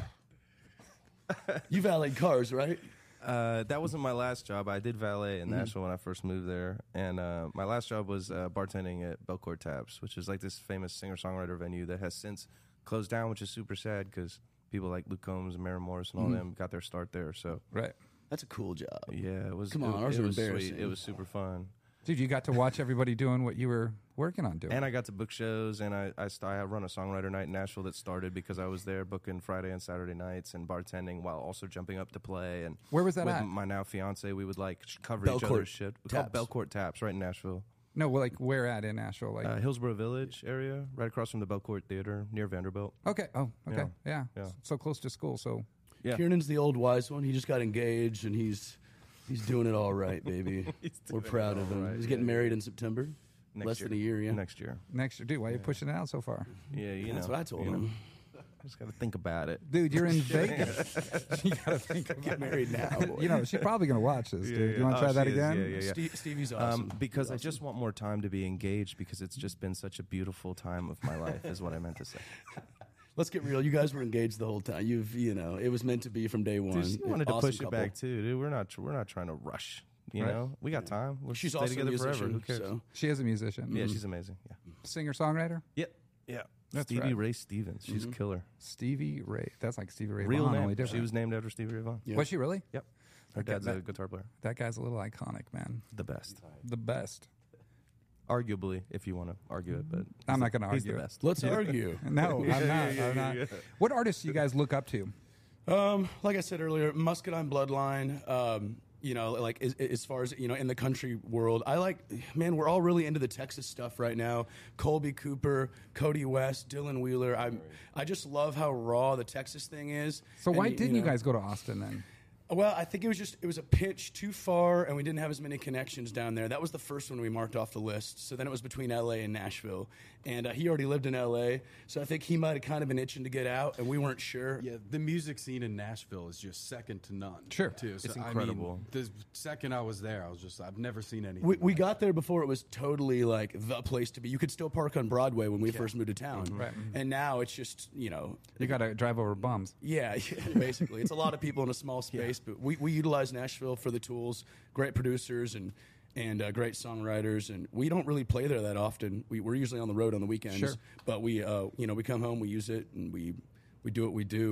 [SPEAKER 2] You valeted cars, right?
[SPEAKER 3] Uh, that wasn't my last job. I did valet in Nashville when I first moved there, and uh, my last job was uh, bartending at Belcourt Taps, which is like this famous singer-songwriter venue that has since closed down, which is super sad because people like Luke Combs and Maren Morris and all them got their start there. So
[SPEAKER 1] Right.
[SPEAKER 2] That's a cool job.
[SPEAKER 3] yeah, it was.
[SPEAKER 2] Come on,
[SPEAKER 3] it,
[SPEAKER 2] ours
[SPEAKER 3] it
[SPEAKER 2] are
[SPEAKER 3] was sweet.
[SPEAKER 2] embarrassing.
[SPEAKER 3] It was super fun.
[SPEAKER 1] Dude, you got to watch everybody doing what you were working on doing.
[SPEAKER 3] And I got to book shows, and I I, st- I run a songwriter night in Nashville that started because I was there booking Friday and Saturday nights and bartending while also jumping up to play. And
[SPEAKER 1] Where was that
[SPEAKER 3] with
[SPEAKER 1] at?
[SPEAKER 3] my now fiance, we would like sh- cover each
[SPEAKER 2] Belcourt
[SPEAKER 3] other's shit. We called
[SPEAKER 2] Taps.
[SPEAKER 3] Belcourt Taps right in Nashville,
[SPEAKER 1] no, well, like where at in Nashville? Like
[SPEAKER 3] uh, Hillsborough Village area, right across from the Belcourt Theater near Vanderbilt.
[SPEAKER 1] okay, oh, okay, yeah.
[SPEAKER 3] Yeah.
[SPEAKER 1] So close to school. So
[SPEAKER 3] Yeah,
[SPEAKER 2] Kiernan's the old wise one. He just got engaged, and he's he's doing it all right, baby. We're proud of him.
[SPEAKER 3] right,
[SPEAKER 2] He's getting married in September.
[SPEAKER 3] next
[SPEAKER 2] Less
[SPEAKER 3] year.
[SPEAKER 2] than a year, yeah.
[SPEAKER 3] Next year.
[SPEAKER 1] next year, dude, why are you pushing it out so far,
[SPEAKER 3] Yeah, you
[SPEAKER 2] That's
[SPEAKER 3] know.
[SPEAKER 2] what I told
[SPEAKER 3] you know.
[SPEAKER 2] him.
[SPEAKER 3] Just got to think about it.
[SPEAKER 1] dude? You're in Vegas. You gotta think about
[SPEAKER 2] Get married now, boy.
[SPEAKER 1] You know, she's probably gonna watch this, dude.
[SPEAKER 3] yeah.
[SPEAKER 1] You want to
[SPEAKER 3] Oh,
[SPEAKER 1] try that
[SPEAKER 3] she is.
[SPEAKER 1] again?
[SPEAKER 3] Yeah, yeah, yeah.
[SPEAKER 2] Steve, Stevie's awesome.
[SPEAKER 3] Um, because I just want more time to be engaged because it's just been such a beautiful time of my life, is what I meant to say.
[SPEAKER 2] Let's get real. You guys were engaged the whole time. You've, you know, it was meant to be from day one.
[SPEAKER 3] Dude, she wanted to
[SPEAKER 2] Awesome
[SPEAKER 3] push
[SPEAKER 2] couple.
[SPEAKER 3] it back too, dude. We're not tr- we're not trying to rush. You
[SPEAKER 1] Right.
[SPEAKER 3] know, we got time. We'll
[SPEAKER 2] She's
[SPEAKER 3] stay
[SPEAKER 2] also a
[SPEAKER 3] together
[SPEAKER 2] musician,
[SPEAKER 3] forever. Who cares?
[SPEAKER 2] so
[SPEAKER 1] She is a musician.
[SPEAKER 3] Yeah, she's amazing. Yeah.
[SPEAKER 1] Singer songwriter.
[SPEAKER 3] Yep. Yeah.
[SPEAKER 1] That's
[SPEAKER 3] Stevie
[SPEAKER 1] right.
[SPEAKER 3] Ray Stevens. She's a killer.
[SPEAKER 1] Stevie Ray. That's like Stevie Ray
[SPEAKER 3] Real
[SPEAKER 1] Vaughan,
[SPEAKER 3] name.
[SPEAKER 1] only
[SPEAKER 3] She
[SPEAKER 1] different.
[SPEAKER 3] was named after Stevie Ray Vaughan.
[SPEAKER 2] Yeah.
[SPEAKER 1] Was she really?
[SPEAKER 3] Yep. Her
[SPEAKER 1] Okay,
[SPEAKER 3] dad's a
[SPEAKER 1] that-
[SPEAKER 3] guitar player.
[SPEAKER 1] That guy's a little iconic, man.
[SPEAKER 3] The best.
[SPEAKER 1] The best.
[SPEAKER 3] Arguably, if you want to argue it, but
[SPEAKER 1] I'm not gonna
[SPEAKER 3] he's
[SPEAKER 1] argue
[SPEAKER 3] the
[SPEAKER 1] it.
[SPEAKER 3] best.
[SPEAKER 2] Let's argue.
[SPEAKER 1] No, I'm not. I'm not. What artists do you guys look up to?
[SPEAKER 2] Um, like I said earlier, Muscadine Bloodline. Um, you know, like as, as far as you know, in the country world, I like. Man, we're all really into the Texas stuff right now. Colby Cooper, Cody West, Dylan Wheeler. I I just love how raw the Texas thing is.
[SPEAKER 1] So
[SPEAKER 2] And,
[SPEAKER 1] why didn't you
[SPEAKER 2] know-
[SPEAKER 1] guys go to Austin then?
[SPEAKER 2] Well, I think it was just it was a pitch too far, and we didn't have as many connections down there. That was the first one we marked off the list. So then it was between L A and Nashville, and uh, he already lived in L A, so I think he might have kind of been itching to get out, and we weren't sure.
[SPEAKER 4] Yeah, the music scene in Nashville is just second to none.
[SPEAKER 1] Sure.
[SPEAKER 4] too. So,
[SPEAKER 3] It's
[SPEAKER 4] I mean,
[SPEAKER 3] incredible.
[SPEAKER 4] the second I was there, I was just I've never seen anything.
[SPEAKER 2] We, we
[SPEAKER 4] like
[SPEAKER 2] got there before it was totally like the place to be. You could still park on Broadway when we first moved to town,
[SPEAKER 1] Right.
[SPEAKER 2] and now it's just you know,
[SPEAKER 1] You got to drive over bums.
[SPEAKER 2] yeah, yeah, basically it's a lot of people in a small space. But we, we utilize Nashville for the tools, great producers and and uh, great songwriters, and we don't really play there that often. We, we're usually on the road on the weekends,
[SPEAKER 1] Sure.
[SPEAKER 2] but we uh, you know we come home, we use it, and we we do what we do. But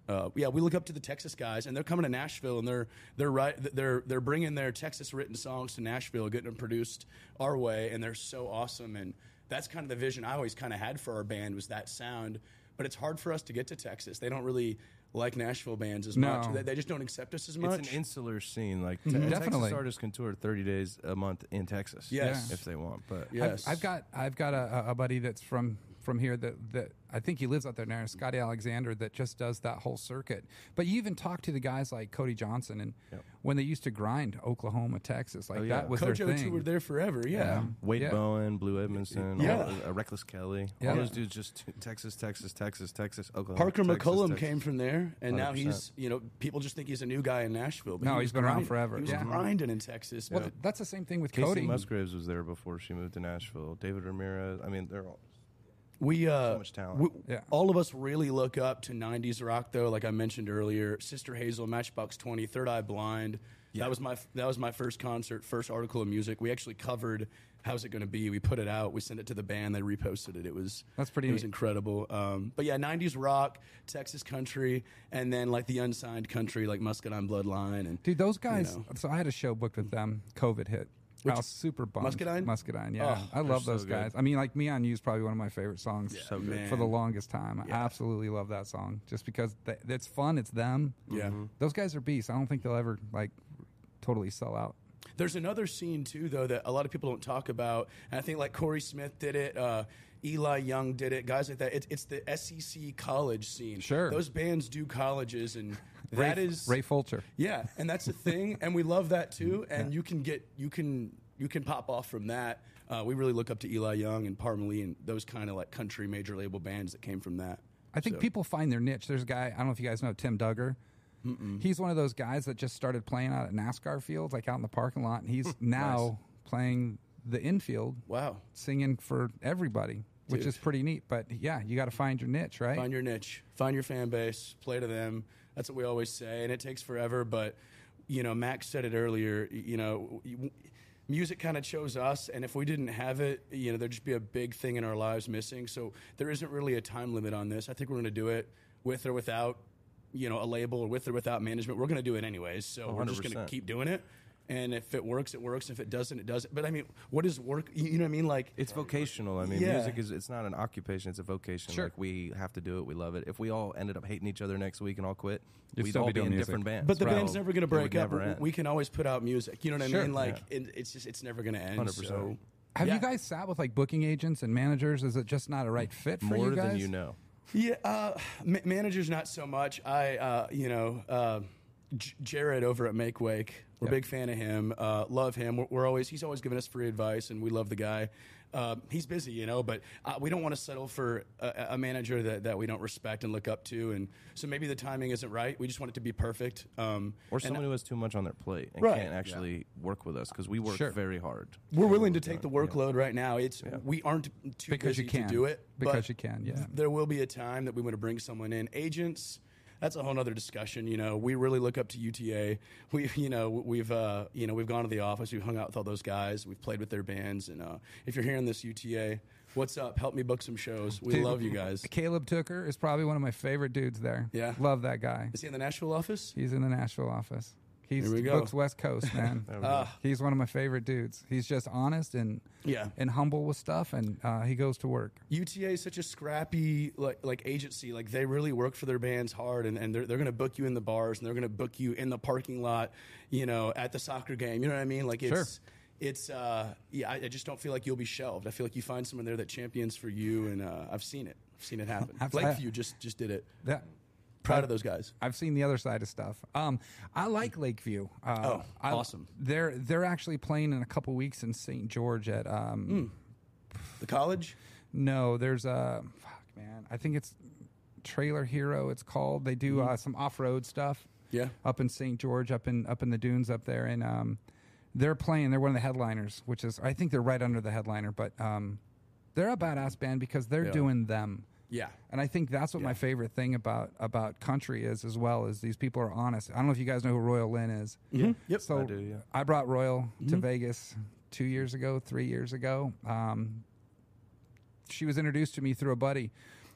[SPEAKER 2] uh, yeah, we look up to the Texas guys, and they're coming to Nashville, and they're they're right they're they're bringing their Texas written songs to Nashville, getting them produced our way, and they're so awesome. And that's kind of the vision I always kind of had for our band, was that sound. But it's hard for us to get to Texas. They don't really like Nashville bands as
[SPEAKER 1] No.
[SPEAKER 2] much. They, they just don't accept us as much.
[SPEAKER 3] It's an insular scene. Like te-
[SPEAKER 1] Definitely.
[SPEAKER 3] Texas artists can tour thirty days a month in Texas,
[SPEAKER 2] Yes.
[SPEAKER 3] if they want. But
[SPEAKER 2] Yes.
[SPEAKER 1] I've, I've got I've got a, a buddy that's from from here that, that I think he lives out there now, Scotty Alexander, that just does that whole circuit. But you even talk to the guys like Cody Johnson, and
[SPEAKER 3] Yep.
[SPEAKER 1] when they used to grind Oklahoma, Texas, like
[SPEAKER 3] Oh, yeah.
[SPEAKER 1] that was
[SPEAKER 2] Kojo
[SPEAKER 1] their thing.
[SPEAKER 2] toured there forever. Yeah.
[SPEAKER 1] Yeah.
[SPEAKER 3] Wade
[SPEAKER 1] Yeah.
[SPEAKER 3] Bowen, Blue Edmondson,
[SPEAKER 2] Yeah.
[SPEAKER 3] all, uh, Reckless Kelly,
[SPEAKER 1] Yeah.
[SPEAKER 3] all those dudes just t- Texas, Texas, Texas, Texas, Oklahoma.
[SPEAKER 2] Parker
[SPEAKER 3] Texas,
[SPEAKER 2] McCullum
[SPEAKER 3] Texas.
[SPEAKER 2] came from there, and now
[SPEAKER 3] one hundred
[SPEAKER 2] he's,
[SPEAKER 3] percent.
[SPEAKER 2] you know, people just think he's a new guy in Nashville. But
[SPEAKER 1] No,
[SPEAKER 2] he
[SPEAKER 1] he's
[SPEAKER 2] was
[SPEAKER 1] been around
[SPEAKER 2] grinding-
[SPEAKER 1] forever,
[SPEAKER 2] He was
[SPEAKER 1] yeah.
[SPEAKER 2] grinding in Texas.
[SPEAKER 1] Well,
[SPEAKER 2] but-
[SPEAKER 1] th- that's the same thing with
[SPEAKER 3] Casey
[SPEAKER 1] Cody.
[SPEAKER 3] Musgraves was there before she moved to Nashville. David Ramirez. I mean, they're all.
[SPEAKER 2] We uh,
[SPEAKER 3] So much talent.
[SPEAKER 2] we-
[SPEAKER 1] Yeah.
[SPEAKER 2] all of us really look up to nineties rock, though. Like I mentioned earlier, Sister Hazel, Matchbox twenty, Third Eye Blind. That was my that was my first concert, first article of music. We actually covered "How's It Gonna Be." We put it out. We sent it to the band. They reposted it. It was
[SPEAKER 1] That's pretty
[SPEAKER 2] It was
[SPEAKER 1] neat.
[SPEAKER 2] incredible. Um, but yeah, nineties rock, Texas country, and then like the unsigned country, like Muscadine Bloodline, and
[SPEAKER 1] Dude, those guys.
[SPEAKER 2] know.
[SPEAKER 1] So I had a show booked with them. COVID hit. I was super bummed.
[SPEAKER 2] Muscadine?
[SPEAKER 1] Muscadine, yeah.
[SPEAKER 2] Oh,
[SPEAKER 1] I love
[SPEAKER 3] so
[SPEAKER 1] those
[SPEAKER 3] good.
[SPEAKER 1] guys. I mean, like "Me on You" is probably one of my favorite songs
[SPEAKER 3] So good.
[SPEAKER 2] man.
[SPEAKER 1] for the longest time. I absolutely love that song just because th- it's fun. It's them.
[SPEAKER 2] yeah.
[SPEAKER 1] Those guys are beasts. I don't think they'll ever like totally sell out.
[SPEAKER 2] There's another scene too, though, that a lot of people don't talk about. And I think like Corey Smith did it, uh, Eli Young did it, guys like that. It's, it's the S E C college scene.
[SPEAKER 1] Sure.
[SPEAKER 2] those bands do colleges, and
[SPEAKER 1] Ray,
[SPEAKER 2] that is
[SPEAKER 1] Ray Fulcher.
[SPEAKER 2] yeah, and that's a thing, and we love that too. And you can get you can you can pop off from that. Uh, we really look up to Eli Young and Parmalee and those kind of like country major label bands that came from that.
[SPEAKER 1] I think
[SPEAKER 2] So-
[SPEAKER 1] people find their niche. There's a guy, I don't know if you guys know Tim Duggar. He's one of those guys that just started playing out at NASCAR fields, like out in the parking lot. And he's now playing the infield,
[SPEAKER 2] Wow.
[SPEAKER 1] singing for everybody, which
[SPEAKER 2] Dude.
[SPEAKER 1] is pretty neat. But yeah, you got to find your niche, right?
[SPEAKER 2] Find your niche, find your fan base, play to them. That's what we always say, and it takes forever. But you know, Max said it earlier. y- You know, y- music kind of chose us, and if we didn't have it, you know, there'd just be a big thing in our lives missing. So there isn't really a time limit on this. I think we're going to do it with or without, you know, a label, or with or without management. We're going to do it anyways. So we're just going to
[SPEAKER 3] one hundred percent.
[SPEAKER 2] keep doing it. And if it works, it works. If it doesn't, it doesn't. But I mean, what is work? You you know what I mean? Like
[SPEAKER 3] It's vocational. I mean,
[SPEAKER 2] Yeah.
[SPEAKER 3] music is it's not an occupation, it's a vocation.
[SPEAKER 1] Sure.
[SPEAKER 3] Like we have to do it, we love it. If we all ended up hating each other next week and all quit,
[SPEAKER 1] You'd
[SPEAKER 3] we'd
[SPEAKER 1] still
[SPEAKER 3] all
[SPEAKER 1] be
[SPEAKER 3] be
[SPEAKER 1] doing
[SPEAKER 3] in
[SPEAKER 1] music.
[SPEAKER 3] different bands.
[SPEAKER 2] But the
[SPEAKER 3] So
[SPEAKER 2] band's never going to
[SPEAKER 3] it would
[SPEAKER 2] break up.
[SPEAKER 3] never end.
[SPEAKER 2] We can always put out music. You know what
[SPEAKER 1] Sure.
[SPEAKER 2] I mean? Like
[SPEAKER 3] Yeah.
[SPEAKER 2] it, it's just it's never going to end.
[SPEAKER 3] one hundred percent.
[SPEAKER 2] So
[SPEAKER 1] Have
[SPEAKER 2] yeah.
[SPEAKER 1] you guys sat with like booking agents and managers? Is it just not a right fit for
[SPEAKER 3] More
[SPEAKER 1] you guys?
[SPEAKER 3] than you know.
[SPEAKER 2] Yeah, uh, ma- managers not so much. I, uh, you know, uh, J- Jared over at Make Wake. We're a
[SPEAKER 1] Yep.
[SPEAKER 2] big fan of him. Uh, love him. We're, we're always he's always giving us free advice, and we love the guy. Uh, he's busy, you know, but uh, we don't want to settle for a, a manager that, that we don't respect and look up to. And so maybe the timing isn't right. We just want it to be perfect. Um,
[SPEAKER 3] Or
[SPEAKER 2] and
[SPEAKER 3] someone who has too much on their plate and
[SPEAKER 2] Right.
[SPEAKER 3] can't actually work with us because we work
[SPEAKER 1] Sure.
[SPEAKER 3] very hard.
[SPEAKER 2] we're
[SPEAKER 3] So
[SPEAKER 2] willing to
[SPEAKER 3] we're
[SPEAKER 2] take the
[SPEAKER 3] done.
[SPEAKER 2] workload right now. It's
[SPEAKER 3] Yeah.
[SPEAKER 2] we aren't too
[SPEAKER 1] Because
[SPEAKER 2] busy
[SPEAKER 1] you can.
[SPEAKER 2] to do it.
[SPEAKER 1] Because
[SPEAKER 2] but
[SPEAKER 1] you can, yeah.
[SPEAKER 2] There will be a time that we want to bring someone in. Agents, that's a whole other discussion. You know, we really look up to U T A. We, you know, we've, uh, you know, we've gone to the office. We've hung out with all those guys. We've played with their bands. And uh, if you're hearing this, U T A, what's up? Help me book some shows. We
[SPEAKER 1] Dude,
[SPEAKER 2] love you guys.
[SPEAKER 1] Caleb Tooker is probably one of my favorite dudes there.
[SPEAKER 2] Yeah.
[SPEAKER 1] Love that guy.
[SPEAKER 2] Is he in the Nashville office?
[SPEAKER 1] He's in the Nashville office. He's
[SPEAKER 2] Here we go.
[SPEAKER 1] books West Coast, man.
[SPEAKER 3] There we go.
[SPEAKER 2] Ah,
[SPEAKER 1] He's one of my favorite dudes. He's just honest and
[SPEAKER 2] yeah.
[SPEAKER 1] and humble with stuff, and uh, he goes to work.
[SPEAKER 2] U T A is such a scrappy like like agency. Like they really work for their bands hard, and, and they're they're going to book you in the bars, and they're going to book you in the parking lot, you know, at the soccer game. You know what I mean? Like it's
[SPEAKER 1] Sure.
[SPEAKER 2] it's uh yeah. I, I just don't feel like you'll be shelved. I feel like you find someone there that champions for you, and uh, I've seen it. I've seen it happen.
[SPEAKER 1] I've-
[SPEAKER 2] Lakeview just just did it.
[SPEAKER 1] Yeah.
[SPEAKER 2] Proud of those guys.
[SPEAKER 1] I've seen the other side of stuff. Um, I like Lakeview. Uh,
[SPEAKER 2] Oh,
[SPEAKER 1] I-
[SPEAKER 2] awesome.
[SPEAKER 1] They're they're actually playing in a couple weeks in Saint George at. Um,
[SPEAKER 2] The college.
[SPEAKER 1] No, there's a fuck man. I think it's Trailer Hero. It's called. They do uh, some off road stuff.
[SPEAKER 2] Yeah.
[SPEAKER 1] Up in Saint George, up in up in the dunes up there, and um, they're playing. They're one of the headliners, which is I think they're right under the headliner, but um, they're a badass band because they're
[SPEAKER 2] They are.
[SPEAKER 1] doing them.
[SPEAKER 2] Yeah.
[SPEAKER 1] And I think that's what
[SPEAKER 2] Yeah.
[SPEAKER 1] my favorite thing about about country is as well, is these people are honest. I don't know if you guys know who Royal Lynn is.
[SPEAKER 2] Yeah. Yep.
[SPEAKER 1] So
[SPEAKER 3] I do, yeah.
[SPEAKER 1] I brought Royal to Vegas two years ago, three years ago. Um, she was introduced to me through a buddy.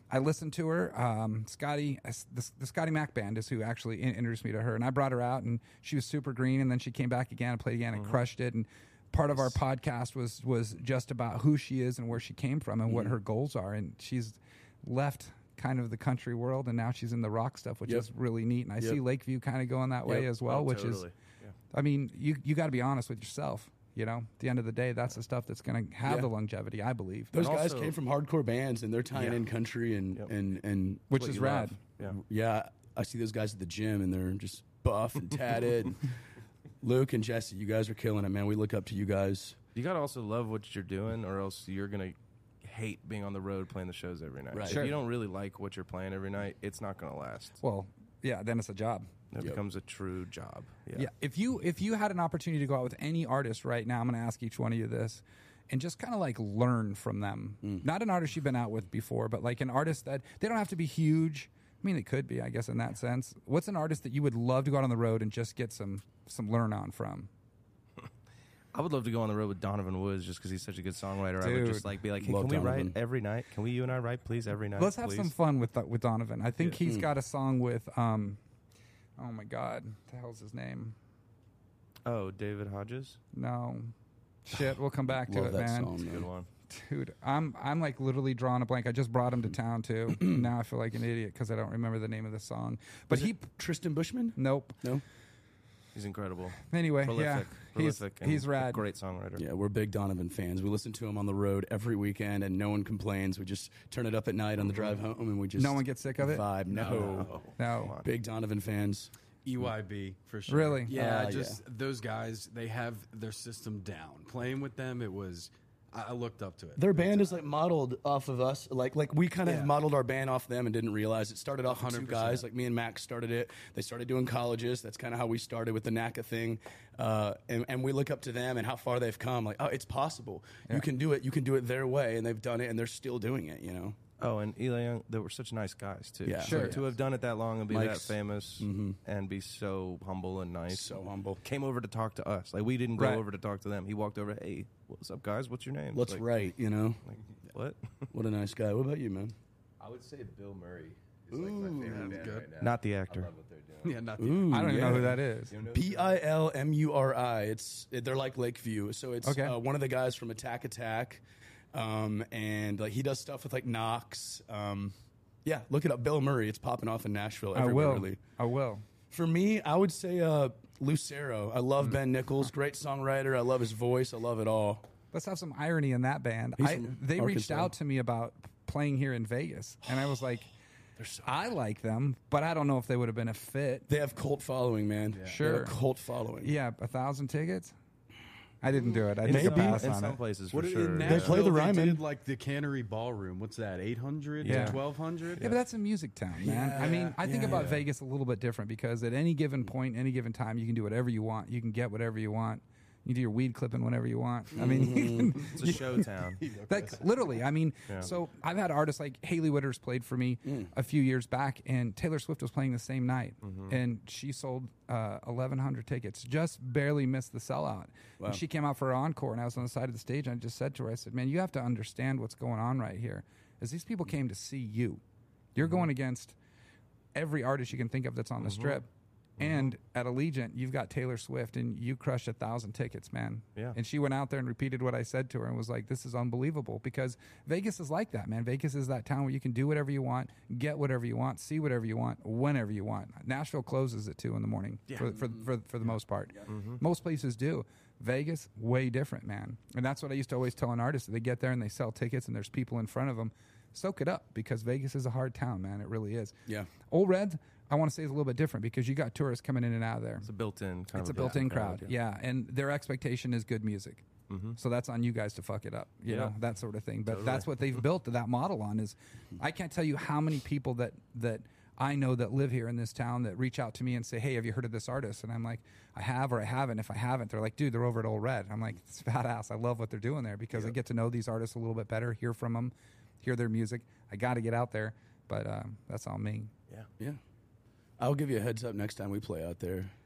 [SPEAKER 1] I listened to her. Um, Scotty, the, the Scotty Mac band is who actually in- introduced me to her, and I brought her out, and she was super green. And then she came back again and played again and mm-hmm. crushed it. And part of our podcast was was just about who she is and where she came from and mm-hmm. what her goals are. And she's left kind of the country world, and now she's in the rock stuff, which yep. is really neat. And I yep. see Lakeview kind of going that way yep. as well, oh, which totally. is, yeah. I mean, you you got to be honest with yourself. You know, at the end of the day, that's the stuff that's going to have yeah. the longevity, I believe.
[SPEAKER 2] Those
[SPEAKER 1] and
[SPEAKER 2] guys
[SPEAKER 1] also,
[SPEAKER 2] came from hardcore bands, and they're tying yeah. in country and, yep. and, and
[SPEAKER 1] which is rad.
[SPEAKER 2] Yeah. yeah, I see those guys at the gym, and they're just buff and tatted. Luke and Jesse, you guys are killing it, man. We look up to you guys.
[SPEAKER 3] You got to also love what you're doing, or else you're going to hate being on the road playing the shows every night.
[SPEAKER 2] Right.
[SPEAKER 3] If
[SPEAKER 1] sure.
[SPEAKER 3] you don't really like what you're playing every night, it's not going to last.
[SPEAKER 1] Well, yeah, then it's a job.
[SPEAKER 3] It yep. becomes a true job. Yeah.
[SPEAKER 1] yeah. If you if you had an opportunity to go out with any artist right now, I'm going to ask each one of you this, and just kind of like learn from them. Mm. Not an artist you've been out with before, but like an artist that they don't have to be huge. I mean, it could be, I guess, in that sense. What's an artist that you would love to go out on the road and just get some some learn on from?
[SPEAKER 3] I would love to go on the road with Donovan Woods just because he's such a good songwriter.
[SPEAKER 1] Dude,
[SPEAKER 3] I would just like be like, hey, can we
[SPEAKER 2] Donovan.
[SPEAKER 3] write every night? Can we, you and I, write, please, every night?
[SPEAKER 1] Let's have
[SPEAKER 3] please?
[SPEAKER 1] some fun with with Donovan. I think
[SPEAKER 3] yeah.
[SPEAKER 1] he's
[SPEAKER 2] mm.
[SPEAKER 1] got a song with, um, oh my God, what the hell's his name?
[SPEAKER 3] Oh, David Hodges?
[SPEAKER 1] No. Shit, we'll come back to
[SPEAKER 2] Love
[SPEAKER 1] it,
[SPEAKER 2] that
[SPEAKER 1] man.
[SPEAKER 2] Song, man.
[SPEAKER 3] Good one.
[SPEAKER 1] Dude, I'm I'm like literally drawing a blank. I just brought him to town too. Now I feel like an idiot because I don't remember the name of the song. But
[SPEAKER 2] Was
[SPEAKER 1] he,
[SPEAKER 2] Tristan Bushman?
[SPEAKER 1] nope.
[SPEAKER 2] No.
[SPEAKER 3] He's incredible.
[SPEAKER 1] Anyway,
[SPEAKER 3] Prolific.
[SPEAKER 1] yeah,
[SPEAKER 3] Prolific.
[SPEAKER 1] he's, he's rad.
[SPEAKER 3] Great songwriter.
[SPEAKER 2] Yeah, we're big Donovan fans. We listen to him on the road every weekend, and no one complains. We just turn it up at night on the drive home, and we just
[SPEAKER 1] No one gets sick of it?
[SPEAKER 2] Vibe. No,
[SPEAKER 1] No.
[SPEAKER 3] Come on.
[SPEAKER 2] big Donovan fans.
[SPEAKER 4] E Y B for sure.
[SPEAKER 1] Really?
[SPEAKER 4] Yeah,
[SPEAKER 2] Uh,
[SPEAKER 4] just those guys. They have their system down. Playing with them, it was. I, I looked up to it.
[SPEAKER 2] Their band is like modeled off of us. Like like we kind of
[SPEAKER 4] Yeah.
[SPEAKER 2] modeled our band off them and didn't realize it started off with two
[SPEAKER 4] one hundred percent.
[SPEAKER 2] guys. Like me and Max started it. They started doing colleges. That's kind of how we started with the N A C A thing. Uh, and, and we look up to them and how far they've come. Like, oh, it's possible.
[SPEAKER 1] Yeah.
[SPEAKER 2] You can do it. You can do it their way, and they've done it, and they're still doing it. You know.
[SPEAKER 3] Oh, and Eli Young, they were such nice guys, too.
[SPEAKER 2] Yeah.
[SPEAKER 1] Sure.
[SPEAKER 3] So to have done it that long and be
[SPEAKER 2] Mike's-
[SPEAKER 3] that famous
[SPEAKER 2] Mhm.
[SPEAKER 3] and be so humble and nice.
[SPEAKER 2] So humble.
[SPEAKER 3] Came over to talk to us. Like, we didn't go
[SPEAKER 1] Right.
[SPEAKER 3] over to talk to them. He walked over, hey, what's up, guys? What's your name?
[SPEAKER 2] What's
[SPEAKER 3] like,
[SPEAKER 2] right? You know.
[SPEAKER 3] Like, what?
[SPEAKER 2] What a nice guy. What about you, man?
[SPEAKER 5] I would say Bill Murray is like my
[SPEAKER 2] Ooh.
[SPEAKER 5] favorite band
[SPEAKER 4] Good.
[SPEAKER 5] right now.
[SPEAKER 3] Not the
[SPEAKER 5] I
[SPEAKER 3] actor.
[SPEAKER 5] love what they're doing.
[SPEAKER 4] Yeah, not the,
[SPEAKER 2] Ooh,
[SPEAKER 1] I don't even
[SPEAKER 2] yeah.
[SPEAKER 1] know who that is.
[SPEAKER 5] You don't know
[SPEAKER 2] P I L M U R I. It's they're like Lakeview, so it's
[SPEAKER 1] Okay.
[SPEAKER 2] uh, one of the guys from Attack Attack, um, and like he does stuff with like Knox. Um, yeah, look it up, Bill Murray. It's popping off in Nashville.
[SPEAKER 1] I
[SPEAKER 2] Everywhere,
[SPEAKER 1] will.
[SPEAKER 2] Really.
[SPEAKER 1] I will.
[SPEAKER 2] For me, I would say uh, Lucero. I love Ben Nichols, great songwriter. I love his voice. I love it all.
[SPEAKER 1] Let's have some irony in that band.
[SPEAKER 2] He's
[SPEAKER 1] I,
[SPEAKER 2] from
[SPEAKER 1] they reached
[SPEAKER 2] Arkansas.
[SPEAKER 1] out to me about playing here in Vegas, and I was like,
[SPEAKER 2] They're so
[SPEAKER 1] I like them, but I don't know if they would have been a fit.
[SPEAKER 2] They have cult following, man. They have
[SPEAKER 1] Sure.
[SPEAKER 2] a cult following.
[SPEAKER 1] Yeah, a thousand tickets. I didn't do it. I
[SPEAKER 3] In
[SPEAKER 1] took a
[SPEAKER 3] some,
[SPEAKER 1] pass
[SPEAKER 3] in
[SPEAKER 1] on
[SPEAKER 3] some
[SPEAKER 1] it.
[SPEAKER 3] places, for
[SPEAKER 4] What
[SPEAKER 3] sure.
[SPEAKER 4] in
[SPEAKER 3] yeah.
[SPEAKER 2] They play the
[SPEAKER 4] Nashville,
[SPEAKER 2] Ryman.
[SPEAKER 4] did like the Cannery Ballroom. What's that? Eight hundred?
[SPEAKER 1] Yeah.
[SPEAKER 4] Twelve hundred?
[SPEAKER 1] Yeah, but that's a music town, man. I mean, I think
[SPEAKER 2] yeah,
[SPEAKER 1] about
[SPEAKER 2] yeah.
[SPEAKER 1] Vegas a little bit different because at any given point, any given time, you can do whatever you want. You can get whatever you want. You do your weed clipping whenever you want. I mean, you can,
[SPEAKER 3] It's a show town.
[SPEAKER 1] like literally. I mean,
[SPEAKER 3] Yeah.
[SPEAKER 1] so I've had artists like Haley Witters played for me a few years back, and Taylor Swift was playing the same night, and she sold uh, eleven hundred tickets, just barely missed the sellout.
[SPEAKER 2] Wow.
[SPEAKER 1] And she came out for her encore, and I was on the side of the stage, and I just said to her, I said, "Man, you have to understand what's going on right here, as these people came to see you. You're going against every artist you can think of that's on the strip." And at Allegiant, you've got Taylor Swift, and you crushed a thousand tickets, man.
[SPEAKER 3] Yeah.
[SPEAKER 1] And she went out there and repeated what I said to her and was like, this is unbelievable, because Vegas is like that, man. Vegas is that town where you can do whatever you want, get whatever you want, see whatever you want, whenever you want. Nashville closes at two in the morning for, for, for, for the most part. Most places do. Vegas, way different, man. And that's what I used to always tell an artist. They get there and they sell tickets and there's people in front of them. Soak it up, because Vegas is a hard town, man. It really is.
[SPEAKER 2] Yeah.
[SPEAKER 1] Old Red, I want to say, is a little bit different because you got tourists coming in and out of there.
[SPEAKER 3] It's a built-in kind
[SPEAKER 1] It's
[SPEAKER 3] of
[SPEAKER 1] a built-in crowd, yeah. And their expectation is good music. So that's on you guys to fuck it up, you
[SPEAKER 3] Yeah.
[SPEAKER 1] know, that sort of thing. But that's what they've built that model on. Is I can't tell you how many people that that I know that live here in this town that reach out to me and say, "Hey, have you heard of this artist?" And I'm like, "I have," or "I haven't." If I haven't, they're like, "Dude, they're over at Old Red." I'm like, "It's badass. I love what they're doing there because I get to know these artists a little bit better, hear from them, hear their music. I got to get out there." But um, that's all me.
[SPEAKER 3] Yeah.
[SPEAKER 2] Yeah. I'll give you a heads up next time we play out there.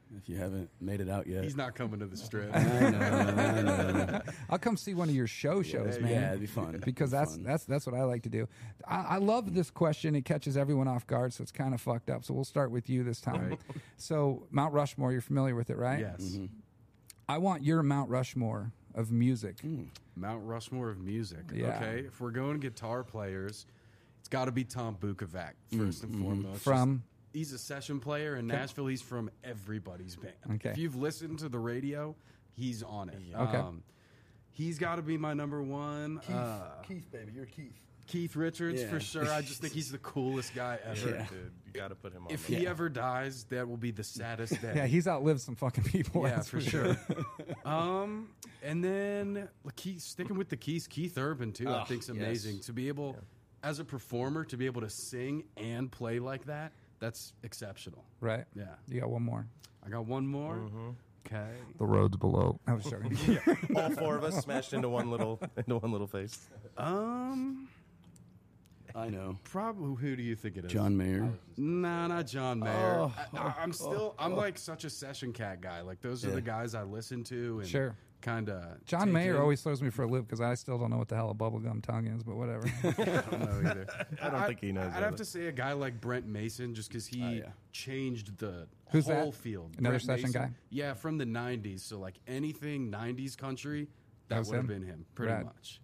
[SPEAKER 2] if you haven't made it out yet.
[SPEAKER 4] He's not coming to the strip.
[SPEAKER 2] I know, I know.
[SPEAKER 1] I'll come see one of your show shows,
[SPEAKER 2] Yeah,
[SPEAKER 1] man.
[SPEAKER 2] yeah, it'd be fun.
[SPEAKER 1] Because
[SPEAKER 2] It'd be
[SPEAKER 1] that's
[SPEAKER 2] fun.
[SPEAKER 1] that's that's what I like to do. I, I love this question. It catches everyone off guard, so it's kind of fucked up. So we'll start with you this time. So Mount Rushmore, you're familiar with it, right?
[SPEAKER 4] Yes.
[SPEAKER 2] Mm-hmm.
[SPEAKER 1] I want your Mount Rushmore of music.
[SPEAKER 4] Mount Rushmore of music.
[SPEAKER 1] Yeah.
[SPEAKER 4] Okay. If we're going guitar players, it's got to be Tom Bukovac first and foremost.
[SPEAKER 1] From?
[SPEAKER 4] He's a session player in Nashville. He's from everybody's band.
[SPEAKER 1] Okay.
[SPEAKER 4] If you've listened to the radio, he's on it.
[SPEAKER 1] Okay.
[SPEAKER 4] Um, he's got to be my number one. Keith, uh,
[SPEAKER 2] Keith, baby, you're Keith.
[SPEAKER 4] Keith Richards
[SPEAKER 2] Yeah.
[SPEAKER 4] for sure. I just think he's the coolest guy ever.
[SPEAKER 2] Yeah.
[SPEAKER 3] Dude, you got to put him on.
[SPEAKER 4] If
[SPEAKER 3] the
[SPEAKER 4] he ever dies, that will be the saddest day.
[SPEAKER 1] Yeah, he's outlived some fucking people.
[SPEAKER 4] Yeah,
[SPEAKER 1] that's
[SPEAKER 4] for sure. um, and then Keith, sticking with the Keith, Keith Urban too. I
[SPEAKER 2] Oh,
[SPEAKER 4] think's amazing
[SPEAKER 2] yes.
[SPEAKER 4] to be able, as a performer, to be able to sing and play like that. That's exceptional.
[SPEAKER 1] Right?
[SPEAKER 4] Yeah,
[SPEAKER 1] You got one more.
[SPEAKER 4] I got one more. Okay.
[SPEAKER 1] The roads below. I was joking.
[SPEAKER 3] all four of us smashed into one little into one little face.
[SPEAKER 4] Um,
[SPEAKER 2] I know.
[SPEAKER 4] probably who do you think it is?
[SPEAKER 2] John Mayer.
[SPEAKER 4] Nah, not John Mayer.
[SPEAKER 2] Oh,
[SPEAKER 4] I, I- I'm still, I'm like such a session cat guy. Like those are
[SPEAKER 2] Yeah.
[SPEAKER 4] the guys I listen to and
[SPEAKER 1] Sure.
[SPEAKER 4] kind of.
[SPEAKER 1] John Mayer always throws me for a loop because I still don't know what the hell a bubblegum tongue is, but whatever.
[SPEAKER 4] I don't know either.
[SPEAKER 3] I don't think he knows
[SPEAKER 4] I'd
[SPEAKER 3] that.
[SPEAKER 4] have to say a guy like Brent Mason, just because he
[SPEAKER 2] Oh, yeah.
[SPEAKER 4] changed the
[SPEAKER 1] Who's
[SPEAKER 4] whole
[SPEAKER 1] that?
[SPEAKER 4] field.
[SPEAKER 1] Another
[SPEAKER 4] Brent
[SPEAKER 1] session
[SPEAKER 4] Mason.
[SPEAKER 1] guy?
[SPEAKER 4] Yeah, from the nineties. So like anything nineties country, that
[SPEAKER 1] was
[SPEAKER 4] would have
[SPEAKER 1] him?
[SPEAKER 4] been him, pretty
[SPEAKER 1] Rad.
[SPEAKER 4] much.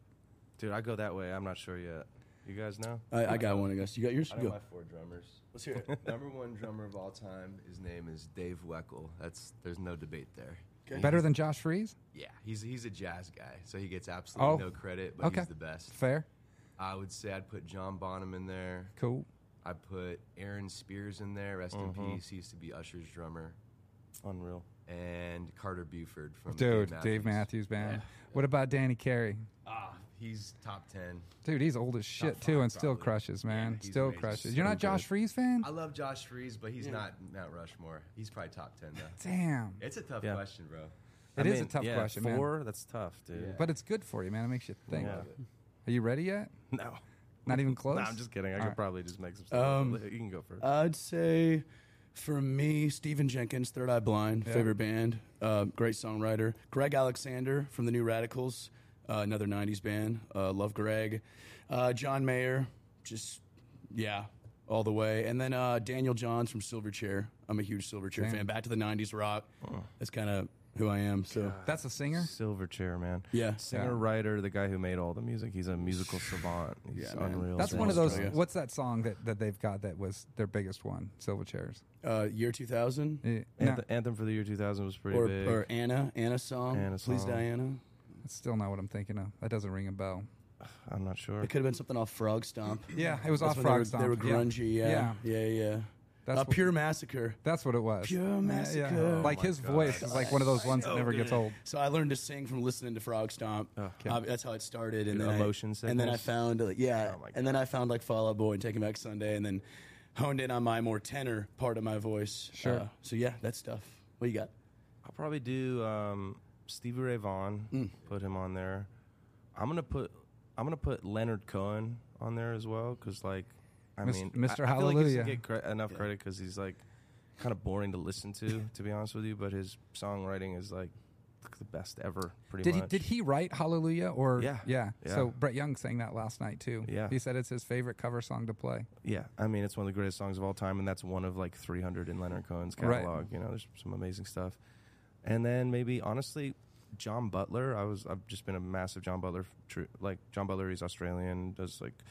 [SPEAKER 3] Dude, I go that way. I'm not sure yet. You guys know?
[SPEAKER 2] I, I got one, I guess. You got yours?
[SPEAKER 5] I know
[SPEAKER 2] Go.
[SPEAKER 5] my four drummers.
[SPEAKER 2] Let's hear it.
[SPEAKER 5] Number one drummer of all time. His name is Dave Weckl. That's there's no debate there.
[SPEAKER 1] Better than Josh Freese?
[SPEAKER 5] Yeah, he's he's a jazz guy, so he gets absolutely
[SPEAKER 1] Oh,
[SPEAKER 5] no credit, but
[SPEAKER 1] okay.
[SPEAKER 5] he's the best.
[SPEAKER 1] Fair.
[SPEAKER 5] I would say I'd put John Bonham in there.
[SPEAKER 1] Cool.
[SPEAKER 5] I put Aaron Spears in there. Rest in peace. He used to be Usher's drummer.
[SPEAKER 3] Unreal.
[SPEAKER 5] And Carter Buford from
[SPEAKER 1] Dude,
[SPEAKER 5] Dave
[SPEAKER 1] Dave Matthews Band.
[SPEAKER 5] Yeah.
[SPEAKER 1] What about Danny Carey?
[SPEAKER 5] Ah, he's top ten.
[SPEAKER 1] Dude, he's old as shit
[SPEAKER 5] Top
[SPEAKER 1] too
[SPEAKER 5] five,
[SPEAKER 1] and still
[SPEAKER 5] probably.
[SPEAKER 1] crushes, man.
[SPEAKER 5] Yeah, he's
[SPEAKER 1] still
[SPEAKER 5] amazing.
[SPEAKER 1] crushes. You're
[SPEAKER 5] So
[SPEAKER 1] not Josh
[SPEAKER 5] good.
[SPEAKER 1] Freese fan?
[SPEAKER 5] I love Josh Freese, but he's not Mount Rushmore. He's probably top ten though.
[SPEAKER 1] Damn.
[SPEAKER 5] It's a tough
[SPEAKER 3] Yeah.
[SPEAKER 5] question, bro.
[SPEAKER 1] It
[SPEAKER 3] I
[SPEAKER 1] is
[SPEAKER 3] mean,
[SPEAKER 1] a tough
[SPEAKER 3] yeah,
[SPEAKER 1] question, man.
[SPEAKER 3] four, that's tough, dude.
[SPEAKER 5] Yeah.
[SPEAKER 1] But it's good for you, man. It makes you think.
[SPEAKER 3] Yeah.
[SPEAKER 1] Are you ready yet?
[SPEAKER 3] No.
[SPEAKER 1] Not even close?
[SPEAKER 3] No, I'm just kidding. I
[SPEAKER 1] All
[SPEAKER 3] could
[SPEAKER 1] right.
[SPEAKER 3] probably just make some stuff.
[SPEAKER 2] Um,
[SPEAKER 3] up. You can go first.
[SPEAKER 2] I'd say for me, Stephen Jenkins, Third Eye Blind,
[SPEAKER 1] Yeah.
[SPEAKER 2] favorite band, uh, great songwriter. Greg Alexander from the New Radicals, uh, another nineties band. Uh, love Greg. Uh, John Mayer, just, yeah, all the way. And then uh, Daniel Johns from Silverchair. I'm a huge Silverchair
[SPEAKER 1] Damn.
[SPEAKER 2] fan. Back to the nineties rock. That's kind of who I am. So,
[SPEAKER 1] That's a singer?
[SPEAKER 3] Silverchair, man.
[SPEAKER 2] yeah.
[SPEAKER 3] Singer,
[SPEAKER 1] Yeah.
[SPEAKER 3] writer, the guy who made all the music. He's a musical savant. He's
[SPEAKER 2] Yeah, man.
[SPEAKER 3] unreal.
[SPEAKER 1] That's
[SPEAKER 2] From
[SPEAKER 1] one of those.
[SPEAKER 2] Australia.
[SPEAKER 1] What's that song that, that they've got that was their biggest one? Silverchairs.
[SPEAKER 2] Uh, year two thousand.
[SPEAKER 1] Eh, no,
[SPEAKER 3] Anthem, Anthem for the Year two thousand was pretty
[SPEAKER 2] Or,
[SPEAKER 3] big.
[SPEAKER 2] or Anna, Anna's song.
[SPEAKER 3] Anna
[SPEAKER 2] Please,
[SPEAKER 3] song.
[SPEAKER 2] Diana.
[SPEAKER 1] that's still not what I'm thinking of. That doesn't ring a bell.
[SPEAKER 3] I'm not sure.
[SPEAKER 2] It could have been something off Frog Stomp.
[SPEAKER 1] Yeah, it was
[SPEAKER 2] That's
[SPEAKER 1] off
[SPEAKER 2] when
[SPEAKER 1] Frog
[SPEAKER 2] they were,
[SPEAKER 1] Stomp.
[SPEAKER 2] They were
[SPEAKER 1] Yeah.
[SPEAKER 2] grungy, yeah.
[SPEAKER 1] Yeah.
[SPEAKER 2] Yeah, yeah.
[SPEAKER 1] That's
[SPEAKER 2] uh,
[SPEAKER 1] what-
[SPEAKER 2] Pure Massacre.
[SPEAKER 1] That's what it was.
[SPEAKER 2] Pure
[SPEAKER 1] Yeah,
[SPEAKER 2] Massacre.
[SPEAKER 1] Yeah.
[SPEAKER 2] Oh
[SPEAKER 1] Like
[SPEAKER 3] my
[SPEAKER 1] his
[SPEAKER 3] God.
[SPEAKER 1] voice is like one of those ones that never gets old.
[SPEAKER 2] So I learned to sing from listening to Frog Stomp.
[SPEAKER 3] Okay.
[SPEAKER 2] Uh, that's how it started. And
[SPEAKER 3] Dude,
[SPEAKER 2] then
[SPEAKER 3] Emotion
[SPEAKER 2] I, and then I
[SPEAKER 3] Sickness?
[SPEAKER 2] found, uh, yeah,
[SPEAKER 3] Oh my
[SPEAKER 2] and then I found like Fall Out Boy and Taking Back Sunday, and then honed in on my more tenor part of my voice.
[SPEAKER 1] Sure.
[SPEAKER 2] Uh, so yeah, that stuff. What you got?
[SPEAKER 3] I'll probably do um, Stevie Ray Vaughan.
[SPEAKER 2] Mm.
[SPEAKER 3] Put him on there. I'm gonna put I'm gonna put Leonard Cohen on there as well because like I
[SPEAKER 1] Mis-
[SPEAKER 3] mean
[SPEAKER 1] Mister
[SPEAKER 3] I, I feel like he
[SPEAKER 1] Hallelujah.
[SPEAKER 3] doesn't get cre- enough
[SPEAKER 2] Yeah.
[SPEAKER 3] credit because he's like kind of boring to listen to to be honest with you. But his songwriting is like the best ever. Pretty
[SPEAKER 1] Did he
[SPEAKER 3] much.
[SPEAKER 1] did he write Hallelujah or
[SPEAKER 3] Yeah.
[SPEAKER 1] yeah?
[SPEAKER 3] Yeah.
[SPEAKER 1] So Brett Young sang that last night too.
[SPEAKER 3] Yeah.
[SPEAKER 1] He said it's his favorite cover song to play.
[SPEAKER 3] Yeah, I mean it's one of the greatest songs of all time, and that's one of like three hundred in Leonard Cohen's
[SPEAKER 1] Right.
[SPEAKER 3] catalog. You know, there's some amazing stuff. And then maybe honestly, John Butler. I was I've just been a massive John Butler tr- like John Butler. He's Australian, does like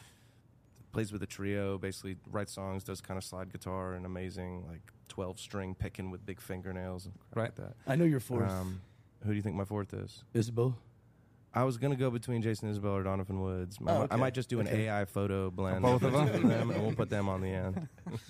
[SPEAKER 3] plays with a trio, basically writes songs, does kind of slide guitar and amazing like twelve string picking with big fingernails and crap
[SPEAKER 1] Right.
[SPEAKER 3] like that.
[SPEAKER 2] I know your fourth.
[SPEAKER 3] Um, who do you think my fourth is?
[SPEAKER 2] Isabel.
[SPEAKER 3] I was gonna go between Jason Isbell or Donovan Woods. I,
[SPEAKER 2] Oh,
[SPEAKER 3] might- I
[SPEAKER 2] okay.
[SPEAKER 3] might just do an
[SPEAKER 2] Okay.
[SPEAKER 3] A I photo blend
[SPEAKER 1] Both of
[SPEAKER 3] between
[SPEAKER 1] them?
[SPEAKER 3] and we'll put them on the end.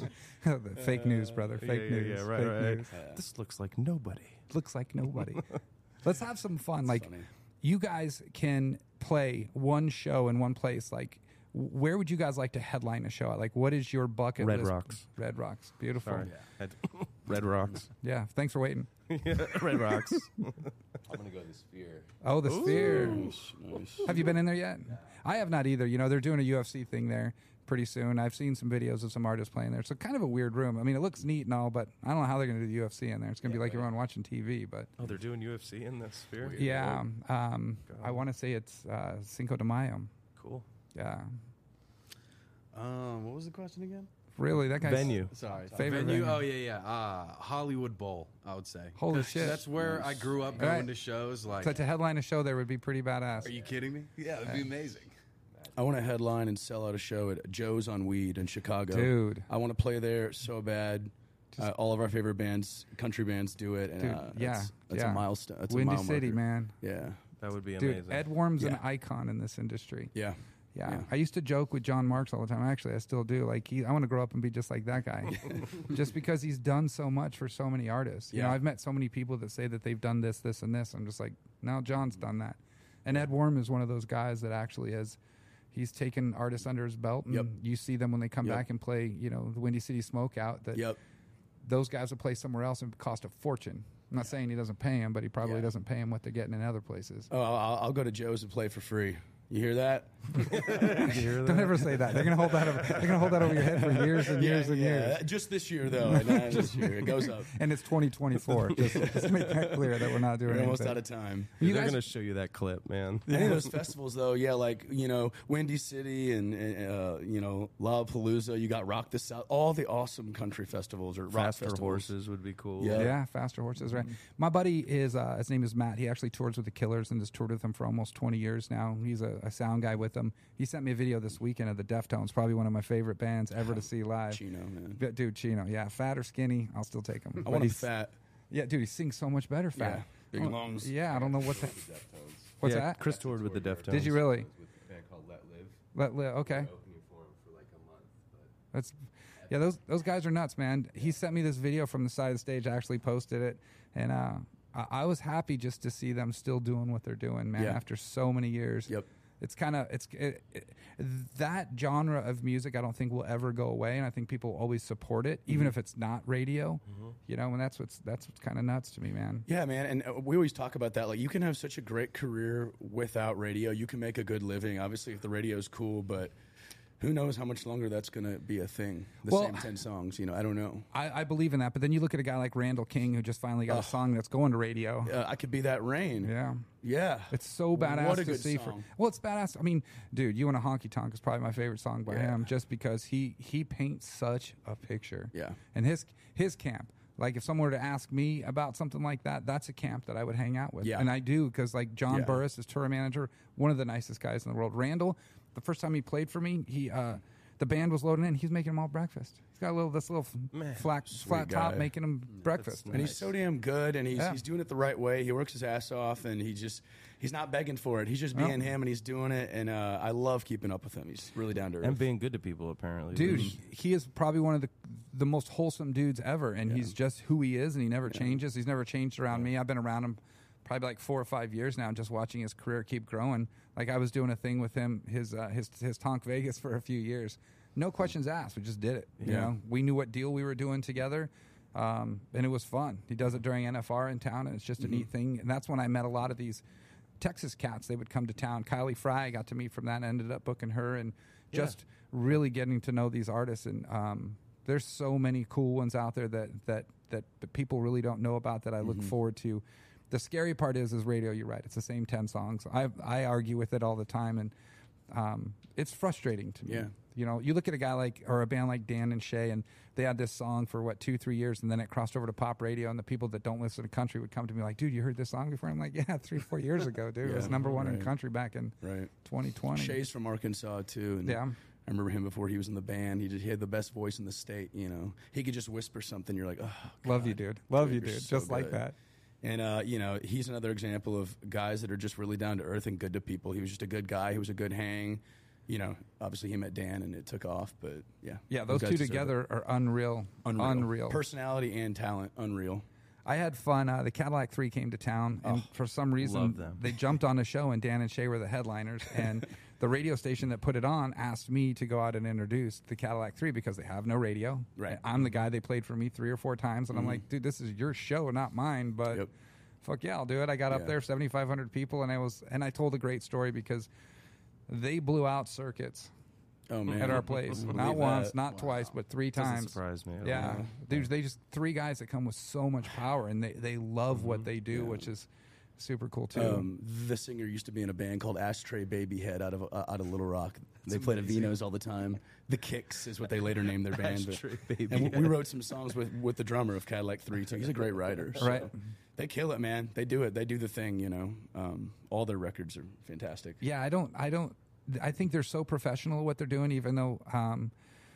[SPEAKER 1] The fake news, brother. Fake
[SPEAKER 3] yeah, yeah,
[SPEAKER 1] news.
[SPEAKER 3] yeah, right,
[SPEAKER 1] Fake
[SPEAKER 3] right.
[SPEAKER 1] news.
[SPEAKER 3] This looks like nobody.
[SPEAKER 1] Looks like nobody. Let's have some fun. Like
[SPEAKER 2] funny.
[SPEAKER 1] you guys can play one show in one place. Like w- where would you guys like to headline a show at? Like what is your bucket
[SPEAKER 3] Red
[SPEAKER 1] list?
[SPEAKER 3] Rocks.
[SPEAKER 1] Red Rocks. Beautiful.
[SPEAKER 3] Sorry. Had- Red Rocks.
[SPEAKER 1] Yeah. Thanks for waiting.
[SPEAKER 3] Red Rocks.
[SPEAKER 5] I'm gonna go the Sphere.
[SPEAKER 1] Oh, the Sphere.
[SPEAKER 2] Nice, nice.
[SPEAKER 1] Have you been in there yet? I have not either. You know, they're doing a U F C thing there pretty soon. I've seen some videos of some artists playing there. So kind of a weird room. I mean, it looks neat and all, but I don't know how they're going to do the U F C in there. It's going to be like everyone watching T V. But
[SPEAKER 3] Oh, they're doing U F C in that sphere?
[SPEAKER 1] yeah, um, I want to say it's uh, Cinco de Mayo.
[SPEAKER 3] Cool.
[SPEAKER 1] Yeah,
[SPEAKER 4] Um, what was the question again?
[SPEAKER 1] really, that guy's
[SPEAKER 3] Venue.
[SPEAKER 4] Sorry,
[SPEAKER 1] Favorite
[SPEAKER 4] venue.
[SPEAKER 1] venue.
[SPEAKER 4] Oh yeah, yeah. Uh, Hollywood Bowl, I would say.
[SPEAKER 1] Holy
[SPEAKER 4] 'Cause
[SPEAKER 1] shit.
[SPEAKER 4] That's where I grew up going
[SPEAKER 1] Right.
[SPEAKER 4] to shows. Like,
[SPEAKER 1] So to headline a show there would be pretty badass.
[SPEAKER 4] are you kidding me? Yeah, it'd be amazing.
[SPEAKER 2] I want to headline and sell out a show at Joe's on Weed in Chicago.
[SPEAKER 1] Dude.
[SPEAKER 2] I want to play there so bad. Uh, all of our favorite bands, country bands, do it. And,
[SPEAKER 1] Dude,
[SPEAKER 2] uh,
[SPEAKER 1] yeah,
[SPEAKER 2] that's, that's
[SPEAKER 1] yeah.
[SPEAKER 2] a milestone. That's a
[SPEAKER 1] Windy
[SPEAKER 2] mile
[SPEAKER 1] City,
[SPEAKER 2] marker.
[SPEAKER 1] man.
[SPEAKER 2] Yeah,
[SPEAKER 3] That would be
[SPEAKER 1] Dude,
[SPEAKER 3] amazing.
[SPEAKER 1] Ed Worm's an
[SPEAKER 2] Yeah.
[SPEAKER 1] icon in this industry.
[SPEAKER 2] yeah,
[SPEAKER 1] Yeah.
[SPEAKER 2] Yeah.
[SPEAKER 1] I used to joke with John Marks all the time. Actually, I still do. Like, he, I want to grow up and be just like that guy, just because he's done so much for so many artists. You know,
[SPEAKER 2] Yeah.
[SPEAKER 1] I've met so many people that say that they've done this, this, and this. I'm just like, no, John's done that. And Ed Worm is one of those guys that actually has. He's taken artists under his belt, and
[SPEAKER 2] Yep.
[SPEAKER 1] you see them when they come
[SPEAKER 2] Yep.
[SPEAKER 1] back and play. You know, the Windy City Smokeout. That
[SPEAKER 2] yep.
[SPEAKER 1] those guys would play somewhere else and cost a fortune. I'm not saying he doesn't pay him, but he probably
[SPEAKER 2] Yeah.
[SPEAKER 1] doesn't pay him what they're getting in other places.
[SPEAKER 2] Oh, I'll, I'll go to Joe's and play for free. You hear that?
[SPEAKER 1] Don't ever say that. They're gonna hold that. Over, they're gonna hold that over your head for years and years and years.
[SPEAKER 2] Just this year, though. And, uh, this year it goes up.
[SPEAKER 1] And it's twenty twenty-four. Just, just to make that clear that we're not doing
[SPEAKER 2] We're almost
[SPEAKER 1] anything.
[SPEAKER 2] out of time.
[SPEAKER 1] You
[SPEAKER 3] They're
[SPEAKER 1] guys-
[SPEAKER 3] going to show you that clip, man.
[SPEAKER 2] Any of those festivals, though, yeah, like, you know, Windy City and, and uh, you know, Lollapalooza, you got Rock the South, all the awesome country festivals or rock
[SPEAKER 3] Faster
[SPEAKER 2] festivals.
[SPEAKER 3] Horses would be cool.
[SPEAKER 2] Yeah.
[SPEAKER 1] Yeah, Faster Horses, right? My buddy is uh, his name is Matt. He actually tours with the Killers and has toured with them for almost twenty years now. He's a, a sound guy with them. He sent me a video this weekend of the Deftones, probably one of my favorite bands ever to see live.
[SPEAKER 2] Chino, man.
[SPEAKER 1] But, dude, Chino, yeah, fat or skinny, I'll still take him.
[SPEAKER 2] I want him fat.
[SPEAKER 1] Yeah, dude, he sings so much better fat.
[SPEAKER 2] Yeah, big
[SPEAKER 1] Oh,
[SPEAKER 2] lungs.
[SPEAKER 1] Yeah, I don't know what that. What's
[SPEAKER 3] Yeah,
[SPEAKER 1] that?
[SPEAKER 3] Chris toured with the Deftones.
[SPEAKER 1] Did you really?
[SPEAKER 5] With a band called Let Live.
[SPEAKER 1] Let, li- okay.
[SPEAKER 5] Opening for him for like a month. But
[SPEAKER 1] That's yeah, those those guys are nuts, man. He sent me this video from the side of the stage. I actually posted it, and uh, I, I was happy just to see them still doing what they're doing, man.
[SPEAKER 2] Yeah.
[SPEAKER 1] After so many years,
[SPEAKER 2] Yep.
[SPEAKER 1] it's kind of it's it, it, that genre of music. I don't think will ever go away, and I think people always support it, even if it's not radio. You know, and that's what's that's what's kind of nuts to me, man.
[SPEAKER 2] Yeah, man, and uh, we always talk about that. Like, you can have such a great career without radio. You can make a good living. Obviously, if the radio is cool, but who knows how much longer that's going to be a thing? The
[SPEAKER 1] Well-
[SPEAKER 2] same ten songs, you know. I don't know.
[SPEAKER 1] I, I believe in that, but then you look at a guy like Randall King, who just finally got a song that's going to radio.
[SPEAKER 2] Uh, I could be that rain.
[SPEAKER 1] Yeah.
[SPEAKER 2] Yeah,
[SPEAKER 1] It's so badass
[SPEAKER 2] What a
[SPEAKER 1] to
[SPEAKER 2] good
[SPEAKER 1] see. For,
[SPEAKER 2] song.
[SPEAKER 1] well, it's badass. I mean, dude, "You and a Honky Tonk" is probably my favorite song by
[SPEAKER 2] Yeah.
[SPEAKER 1] him, just because he he paints such a picture.
[SPEAKER 2] Yeah.
[SPEAKER 1] And his his camp, like if someone were to ask me about something like that, that's a camp that I would hang out with.
[SPEAKER 2] Yeah.
[SPEAKER 1] And I do, because like John
[SPEAKER 2] Yeah.
[SPEAKER 1] Burris, his tour manager, one of the nicest guys in the world. Randall, the first time he played for me, he uh, the band was loading in. He's making them all breakfast. He's got a little this little
[SPEAKER 3] Man,
[SPEAKER 1] flat flat top
[SPEAKER 2] guy.
[SPEAKER 1] making them breakfast.
[SPEAKER 2] and he's so damn good, and he's
[SPEAKER 1] Yeah.
[SPEAKER 2] he's doing it the right way. He works his ass off, and he just he's not begging for it. He's just
[SPEAKER 1] No.
[SPEAKER 2] being him, and he's doing it. And uh, I love keeping up with him. He's really down to earth.
[SPEAKER 3] And being good to people, apparently.
[SPEAKER 1] Dude,
[SPEAKER 3] which-
[SPEAKER 1] he is probably one of the the most wholesome dudes ever, and he's just who he is, and he never changes. He's never changed around me. I've been around him probably like four or five years now, just watching his career keep growing. Like I was doing a thing with him, his uh, his his Tonk Vegas for a few years. No questions asked. We just did it. You
[SPEAKER 2] Yeah.
[SPEAKER 1] know, we knew what deal we were doing together, um, and it was fun. He does it during N F R in town, and it's just a neat thing. And that's when I met a lot of these Texas cats. They would come to town. Kylie Fry, I got to meet from that, and ended up booking her, and just really getting to know these artists. And um, there's so many cool ones out there that that that, that people really don't know about that I look forward to. The scary part is, is radio. You're right. It's the same ten songs. I I argue with it all the time, and um, it's frustrating to me.
[SPEAKER 2] Yeah.
[SPEAKER 1] You know, you look at a guy like, or a band like Dan and Shay, and they had this song for what, two, three years, and then it crossed over to pop radio, and the people that don't listen to country would come to me like, dude, you heard this song before? I'm like, yeah, three, four years ago, dude. It was
[SPEAKER 2] Yeah,
[SPEAKER 1] number one in
[SPEAKER 2] right.
[SPEAKER 1] country back in
[SPEAKER 2] right.
[SPEAKER 1] twenty twenty.
[SPEAKER 2] Shay's from Arkansas too, and
[SPEAKER 1] Yeah.
[SPEAKER 2] I remember him before he was in the band. He just he had the best voice in the state. You know, he could just whisper something. You're like, oh,
[SPEAKER 1] Love
[SPEAKER 2] God.
[SPEAKER 1] you, dude. Love you,
[SPEAKER 2] You're
[SPEAKER 1] dude.
[SPEAKER 2] so
[SPEAKER 1] Just like
[SPEAKER 2] good.
[SPEAKER 1] that.
[SPEAKER 2] And uh, you know, he's another example of guys that are just really down to earth and good to people. He was just a good guy. He was a good hang. You know, obviously he met Dan and it took off, but yeah,
[SPEAKER 1] Yeah, those
[SPEAKER 2] guys
[SPEAKER 1] two
[SPEAKER 2] deserve it.
[SPEAKER 1] together are unreal.
[SPEAKER 2] unreal.
[SPEAKER 1] Unreal.
[SPEAKER 2] Personality and talent, unreal.
[SPEAKER 1] I had fun. Uh, the Cadillac three came to town, and for some reason,
[SPEAKER 3] love them.
[SPEAKER 1] they jumped on the show, and Dan and Shay were the headliners. And the radio station that put it on asked me to go out and introduce the Cadillac three because they have no radio.
[SPEAKER 2] Right.
[SPEAKER 1] I'm the guy they played for me three or four times, and I'm like, dude, this is your show, not mine. But
[SPEAKER 2] Yep.
[SPEAKER 1] fuck yeah, I'll do it. I got up
[SPEAKER 2] Yeah.
[SPEAKER 1] there, seventy-five hundred people, and I was, and I told a great story because they blew out circuits
[SPEAKER 2] Oh man,
[SPEAKER 1] at our place.
[SPEAKER 2] Believe
[SPEAKER 1] Not once,
[SPEAKER 2] that.
[SPEAKER 1] not twice, but three
[SPEAKER 3] Doesn't
[SPEAKER 1] times.
[SPEAKER 3] surprise me. at
[SPEAKER 1] Yeah,
[SPEAKER 3] all.
[SPEAKER 1] dude, they just three guys that come with so much power, and they, they love what they do, which is super cool too.
[SPEAKER 2] Um, the singer used to be in a band called Ashtray Babyhead out of uh, out of Little Rock. They played at Vino's all the time. The Kicks is what they later named their band. but-
[SPEAKER 3] Ashtray
[SPEAKER 2] and
[SPEAKER 3] Babyhead.
[SPEAKER 2] we, we wrote some songs with, with the drummer of Cadillac Three too. He's a great writer. so
[SPEAKER 1] Right.
[SPEAKER 2] They kill it, man. They do it. They do the thing. You know. Um, all their records are fantastic.
[SPEAKER 1] Yeah, I don't, I don't, I think they're so professional at what they're doing, even though, um,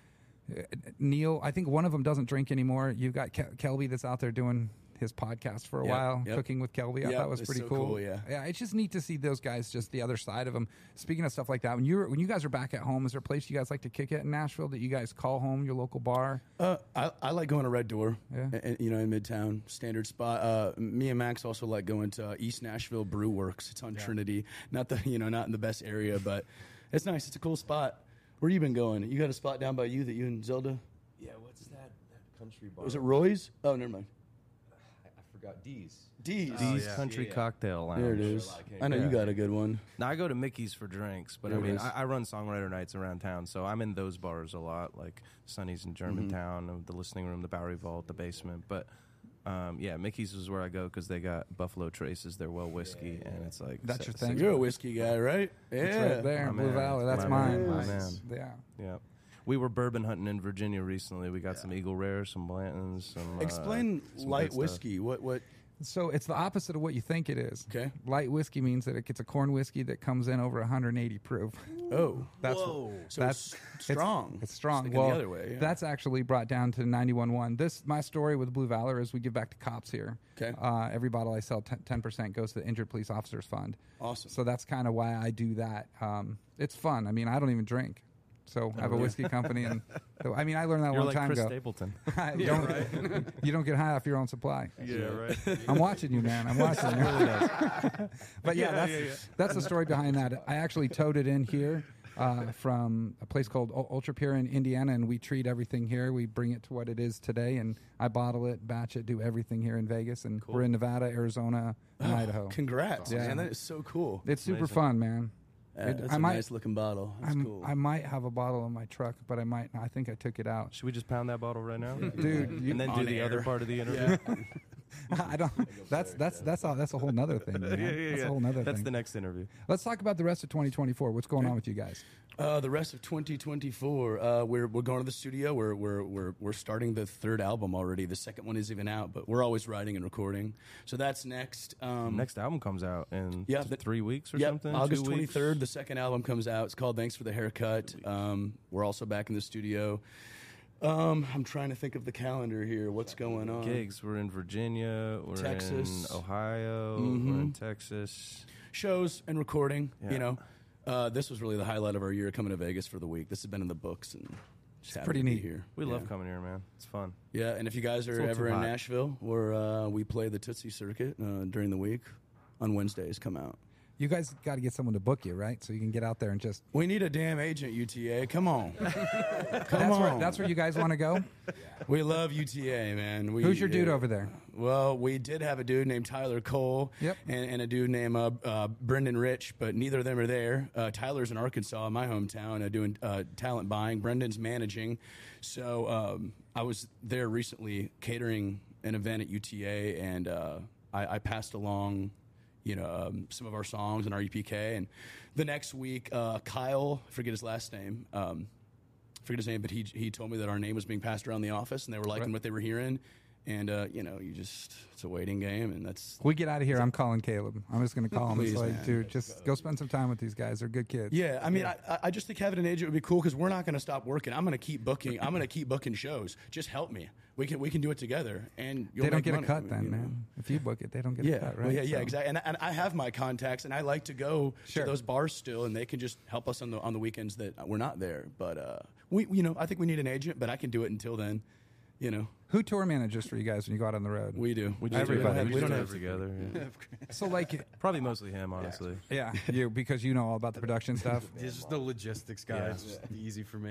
[SPEAKER 1] Neil, I think one of them doesn't drink anymore. You've got Kel- Kelby that's out there doing his podcast for a
[SPEAKER 2] Yep,
[SPEAKER 1] while,
[SPEAKER 2] yep.
[SPEAKER 1] Cooking with Kelby. I
[SPEAKER 2] Yep,
[SPEAKER 1] thought was
[SPEAKER 2] it's
[SPEAKER 1] pretty
[SPEAKER 2] so
[SPEAKER 1] cool.
[SPEAKER 2] cool, yeah.
[SPEAKER 1] yeah, it's just neat to see those guys, just the other side of them. Speaking of stuff like that, when you when you guys are back at home, is there a place you guys like to kick it in Nashville that you guys call home, your local bar?
[SPEAKER 2] Uh, I, I like going to Red Door,
[SPEAKER 1] Yeah.
[SPEAKER 2] and, you know, in Midtown, standard spot. Uh, me and Max also like going to uh, East Nashville Brew Works. It's on Trinity, not the you know not in the best area, but it's nice. It's a cool spot. Where you been going? You got a spot down by you that you and Zelda?
[SPEAKER 5] Yeah, what's that, that country bar?
[SPEAKER 2] Was it Roy's? Oh, never mind.
[SPEAKER 5] I, I forgot. D's.
[SPEAKER 2] D's.
[SPEAKER 3] D's
[SPEAKER 4] yeah.
[SPEAKER 3] Country
[SPEAKER 5] Yeah, yeah.
[SPEAKER 3] Cocktail Lounge.
[SPEAKER 2] There it is.
[SPEAKER 5] Sherlock,
[SPEAKER 2] I know
[SPEAKER 3] yeah.
[SPEAKER 2] you got a good one.
[SPEAKER 3] Now I go to Mickey's for drinks, but
[SPEAKER 2] There
[SPEAKER 3] I
[SPEAKER 2] it
[SPEAKER 3] mean
[SPEAKER 2] is.
[SPEAKER 3] I, I run songwriter nights around town, so I'm in those bars a lot, like Sonny's in Germantown,
[SPEAKER 2] Mm-hmm.
[SPEAKER 3] the Listening Room, the Bowery Vault, the Basement. But um, yeah, Mickey's is where I go because they got Buffalo Traces, their well whiskey, and it's like
[SPEAKER 1] That's
[SPEAKER 3] se-
[SPEAKER 1] your thing?
[SPEAKER 3] six-
[SPEAKER 2] You're a whiskey guy, right? Yeah.
[SPEAKER 1] It's right there,
[SPEAKER 3] My
[SPEAKER 1] in Blue
[SPEAKER 3] man.
[SPEAKER 1] Valley. That's
[SPEAKER 3] My
[SPEAKER 1] mine.
[SPEAKER 3] man. My
[SPEAKER 1] Nice.
[SPEAKER 3] man.
[SPEAKER 1] Yeah.
[SPEAKER 3] Yeah. We were bourbon hunting in Virginia recently. We got some Eagle Rare, some Blantons, some.
[SPEAKER 2] Explain
[SPEAKER 3] uh, some
[SPEAKER 2] light
[SPEAKER 3] good stuff.
[SPEAKER 2] whiskey. What? What?
[SPEAKER 1] So it's the opposite of what you think it is.
[SPEAKER 2] Okay.
[SPEAKER 1] Light whiskey means that it gets a corn whiskey that comes in over one hundred eighty proof.
[SPEAKER 2] Oh,
[SPEAKER 1] That's
[SPEAKER 4] Whoa.
[SPEAKER 2] so
[SPEAKER 1] that's
[SPEAKER 2] it's strong.
[SPEAKER 1] It's, strong.
[SPEAKER 2] Thinking
[SPEAKER 1] Well,
[SPEAKER 2] the other way. Yeah.
[SPEAKER 1] that's actually brought down to ninety-one point one. This my story with Blue Valor is we give back to cops here.
[SPEAKER 2] Okay.
[SPEAKER 1] Uh, every bottle I sell, ten percent goes to the Injured Police Officers Fund.
[SPEAKER 2] Awesome.
[SPEAKER 1] So that's kind of why I do that. Um, it's fun. I mean, I don't even drink. So I have a whiskey company, and so, I mean, I learned that a
[SPEAKER 3] You're
[SPEAKER 1] long
[SPEAKER 3] like
[SPEAKER 1] time
[SPEAKER 3] Chris
[SPEAKER 1] ago.
[SPEAKER 3] Stapleton.
[SPEAKER 1] You don't, you don't get high off your own supply.
[SPEAKER 3] yeah, right.
[SPEAKER 1] I'm watching you, man. I'm watching you. But yeah, that's that's the story behind that. I actually towed it in here uh, from a place called U- Ultra Pure in Indiana, and we treat everything here. We bring it to what it is today, and I bottle it, batch it, do everything here in Vegas, and we're in Nevada, Arizona, and Idaho.
[SPEAKER 2] Congrats,
[SPEAKER 1] Yeah.
[SPEAKER 2] man. That is so cool.
[SPEAKER 1] It's super
[SPEAKER 3] amazing.
[SPEAKER 1] fun, man.
[SPEAKER 2] Uh,
[SPEAKER 1] It-
[SPEAKER 2] that's
[SPEAKER 1] I
[SPEAKER 2] a
[SPEAKER 1] might-
[SPEAKER 2] nice looking bottle. That's
[SPEAKER 1] I'm,
[SPEAKER 2] cool.
[SPEAKER 1] I might have a bottle in my truck, but I might. I think I took it out,
[SPEAKER 3] Should we just pound that bottle right now,
[SPEAKER 1] dude. You,
[SPEAKER 3] and then do
[SPEAKER 2] On
[SPEAKER 3] the
[SPEAKER 2] air.
[SPEAKER 3] other part of the interview?
[SPEAKER 1] I don't. That's that's that's all. That's a whole nother thing, man.
[SPEAKER 3] yeah, yeah,
[SPEAKER 1] That's
[SPEAKER 3] yeah.
[SPEAKER 1] a whole nother
[SPEAKER 3] That's
[SPEAKER 1] thing.
[SPEAKER 3] the next interview.
[SPEAKER 1] Let's talk about the rest of twenty twenty-four. What's going on with you guys?
[SPEAKER 2] Uh, the rest of twenty twenty-four, uh, we're we're going to the studio. We're we're we're we're starting the third album already. The second one is even out, but we're always writing and recording. So that's next. Um,
[SPEAKER 3] Next album comes out in
[SPEAKER 2] Yeah,
[SPEAKER 3] th-
[SPEAKER 2] the-
[SPEAKER 3] three weeks or
[SPEAKER 2] Yep,
[SPEAKER 3] something.
[SPEAKER 2] August
[SPEAKER 3] Two weeks?
[SPEAKER 2] twenty-third. The second album comes out. It's called Thanks for the Haircut. Um, we're also back in the studio. Um, I'm trying to think of the calendar here. What's going on?
[SPEAKER 3] Gigs. We're in Virginia. We're
[SPEAKER 2] Texas.
[SPEAKER 3] in Ohio.
[SPEAKER 2] Mhm.
[SPEAKER 3] We're in Texas.
[SPEAKER 2] Shows and recording.
[SPEAKER 3] Yeah.
[SPEAKER 2] You know, uh, this was really the highlight of our year coming to Vegas for the week. This has been in the books and just happy
[SPEAKER 1] pretty
[SPEAKER 2] to be
[SPEAKER 1] neat.
[SPEAKER 2] here.
[SPEAKER 3] We
[SPEAKER 2] yeah.
[SPEAKER 3] love coming here, man. It's fun.
[SPEAKER 2] Yeah, and if you guys
[SPEAKER 3] a
[SPEAKER 2] are
[SPEAKER 3] little
[SPEAKER 2] ever
[SPEAKER 3] too
[SPEAKER 2] in
[SPEAKER 3] hot.
[SPEAKER 2] Nashville, we're uh, we play the Tootsie Circuit uh, during the week on Wednesdays. Come out.
[SPEAKER 1] You guys got to get someone to book you, right? So you can get out there and just.
[SPEAKER 2] We need a damn agent, U T A. Come on, come
[SPEAKER 1] That's
[SPEAKER 2] on.
[SPEAKER 1] where that's where you guys want to go.
[SPEAKER 2] We love U T A, man. We,
[SPEAKER 1] Who's your dude
[SPEAKER 2] uh,
[SPEAKER 1] over there?
[SPEAKER 2] Well, we did have a dude named Tyler Cole
[SPEAKER 1] Yep.
[SPEAKER 2] and, and a dude named uh, uh, Brendan Rich, but neither of them are there. Uh, Tyler's in Arkansas, my hometown, uh, doing uh, talent buying. Brendan's managing. So um, I was there recently catering an event at U T A, and uh, I, I passed along you know, um, some of our songs and our E P K. And the next week, uh, Kyle, I forget his last name, um, forget his name, but he he told me that our name was being passed around the office, and they were liking
[SPEAKER 1] Right.
[SPEAKER 2] what they were hearing. And uh, you know, you just it's a waiting game, and that's
[SPEAKER 1] We get out of here. I'm calling Caleb. I'm just going to call him. It's
[SPEAKER 2] Please,
[SPEAKER 1] like,
[SPEAKER 2] man.
[SPEAKER 1] dude, just go spend some time with these guys. They're good kids.
[SPEAKER 2] yeah. I mean, I, I just think having an agent would be cool because we're not going to stop working. I'm going to keep booking. I'm going to keep booking shows. Just help me. We can we can do it together, and you'll
[SPEAKER 1] They don't
[SPEAKER 2] make
[SPEAKER 1] get a
[SPEAKER 2] money,
[SPEAKER 1] cut then,
[SPEAKER 2] you know?
[SPEAKER 1] man. If you book it, they don't get
[SPEAKER 2] Yeah,
[SPEAKER 1] a cut, right?
[SPEAKER 2] well, yeah, yeah,
[SPEAKER 1] So-
[SPEAKER 2] exactly. And, and I have my contacts, and I like to go
[SPEAKER 1] Sure.
[SPEAKER 2] to those bars still, and they can just help us on the on the weekends that we're not there. But uh, we, you know, I think we need an agent, but I can do it until then. You know,
[SPEAKER 1] Who tour manages for you guys when you go out on the road?
[SPEAKER 2] we do.
[SPEAKER 3] We
[SPEAKER 2] do.
[SPEAKER 3] just
[SPEAKER 1] Everybody.
[SPEAKER 2] We don't have,
[SPEAKER 3] we
[SPEAKER 2] we
[SPEAKER 3] just
[SPEAKER 2] don't
[SPEAKER 3] do it
[SPEAKER 2] have
[SPEAKER 3] together. Yeah.
[SPEAKER 1] So like,
[SPEAKER 3] Probably mostly him, honestly.
[SPEAKER 1] yeah, you because you know all about the production stuff.
[SPEAKER 4] It's just the logistics, guys.
[SPEAKER 3] Yeah.
[SPEAKER 4] It's just easy for me.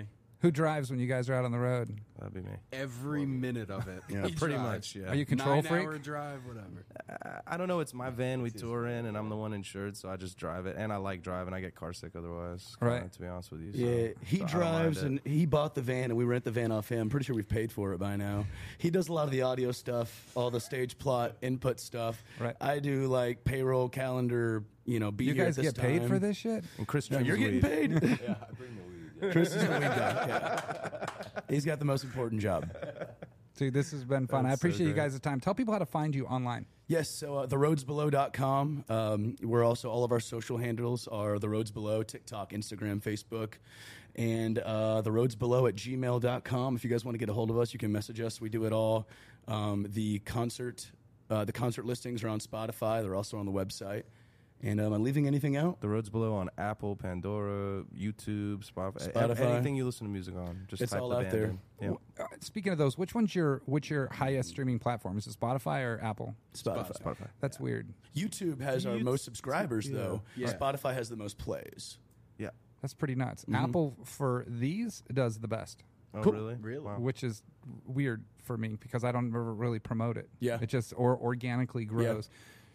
[SPEAKER 1] Who drives when you guys are out on the road?
[SPEAKER 3] That'd be me.
[SPEAKER 4] Every minute of it.
[SPEAKER 3] Yeah,
[SPEAKER 4] He
[SPEAKER 3] pretty
[SPEAKER 4] drives.
[SPEAKER 3] much. Yeah.
[SPEAKER 1] Are you a control
[SPEAKER 4] Nine
[SPEAKER 1] freak?
[SPEAKER 4] hour drive, whatever.
[SPEAKER 3] I, I don't know. It's my van we tour in, and I'm the one insured, so I just drive it. And I like driving. I get car sick otherwise. kinda,
[SPEAKER 1] Right.
[SPEAKER 3] To be honest with you.
[SPEAKER 2] Yeah,
[SPEAKER 3] so,
[SPEAKER 2] he
[SPEAKER 3] so I don't mind
[SPEAKER 2] drives
[SPEAKER 3] it.
[SPEAKER 2] and he bought the van and we rent the van off him. Pretty sure we've paid for it by now. He does a lot of the audio stuff, all the stage plot, input stuff.
[SPEAKER 1] Right.
[SPEAKER 2] I do like payroll, calendar, you know, be
[SPEAKER 1] You
[SPEAKER 2] here
[SPEAKER 1] guys
[SPEAKER 2] at this
[SPEAKER 1] get paid
[SPEAKER 2] time.
[SPEAKER 1] for this shit?
[SPEAKER 3] And Chris
[SPEAKER 2] No,
[SPEAKER 3] trims
[SPEAKER 2] you're getting
[SPEAKER 3] weed.
[SPEAKER 2] paid.
[SPEAKER 5] Yeah, I bring the weed. Yeah.
[SPEAKER 2] Chris is the weed guy. Yeah. He's got the most important job.
[SPEAKER 1] Dude, this has been fun. I
[SPEAKER 3] That's so
[SPEAKER 1] appreciate you
[SPEAKER 3] great.
[SPEAKER 1] guys' time. Tell people how to find you online.
[SPEAKER 2] Yes, so uh, the roads below dot com. Um, we're also, all of our social handles are The Roads Below, TikTok, Instagram, Facebook, and uh, The Roads Below at gmail dot com. If you guys want to get a hold of us, you can message us. We do it all. Um, the concert uh, the concert listings are on Spotify. They're also on the website. And um, am I leaving anything out?
[SPEAKER 3] The Roads Below on Apple, Pandora, YouTube, Spotify,
[SPEAKER 2] Spotify.
[SPEAKER 3] anything you listen to music on. Just
[SPEAKER 2] It's
[SPEAKER 3] type
[SPEAKER 2] all
[SPEAKER 3] the
[SPEAKER 2] out
[SPEAKER 3] band
[SPEAKER 2] there.
[SPEAKER 3] in. Yeah.
[SPEAKER 1] Uh, speaking of those, which one's your which your highest streaming platform? Is it Spotify or Apple?
[SPEAKER 2] Spotify.
[SPEAKER 3] Spotify.
[SPEAKER 1] That's weird.
[SPEAKER 2] YouTube has our
[SPEAKER 4] YouTube-
[SPEAKER 2] most subscribers,
[SPEAKER 3] yeah.
[SPEAKER 2] though.
[SPEAKER 4] Yeah.
[SPEAKER 2] Spotify has the most plays.
[SPEAKER 3] Yeah.
[SPEAKER 1] That's pretty nuts.
[SPEAKER 2] Mm-hmm.
[SPEAKER 1] Apple for these does the best,
[SPEAKER 3] Oh,
[SPEAKER 2] Cool.
[SPEAKER 3] really?
[SPEAKER 4] Really?
[SPEAKER 3] Wow.
[SPEAKER 1] which is weird for me because I don't ever really promote it.
[SPEAKER 2] Yeah.
[SPEAKER 1] It just or organically grows.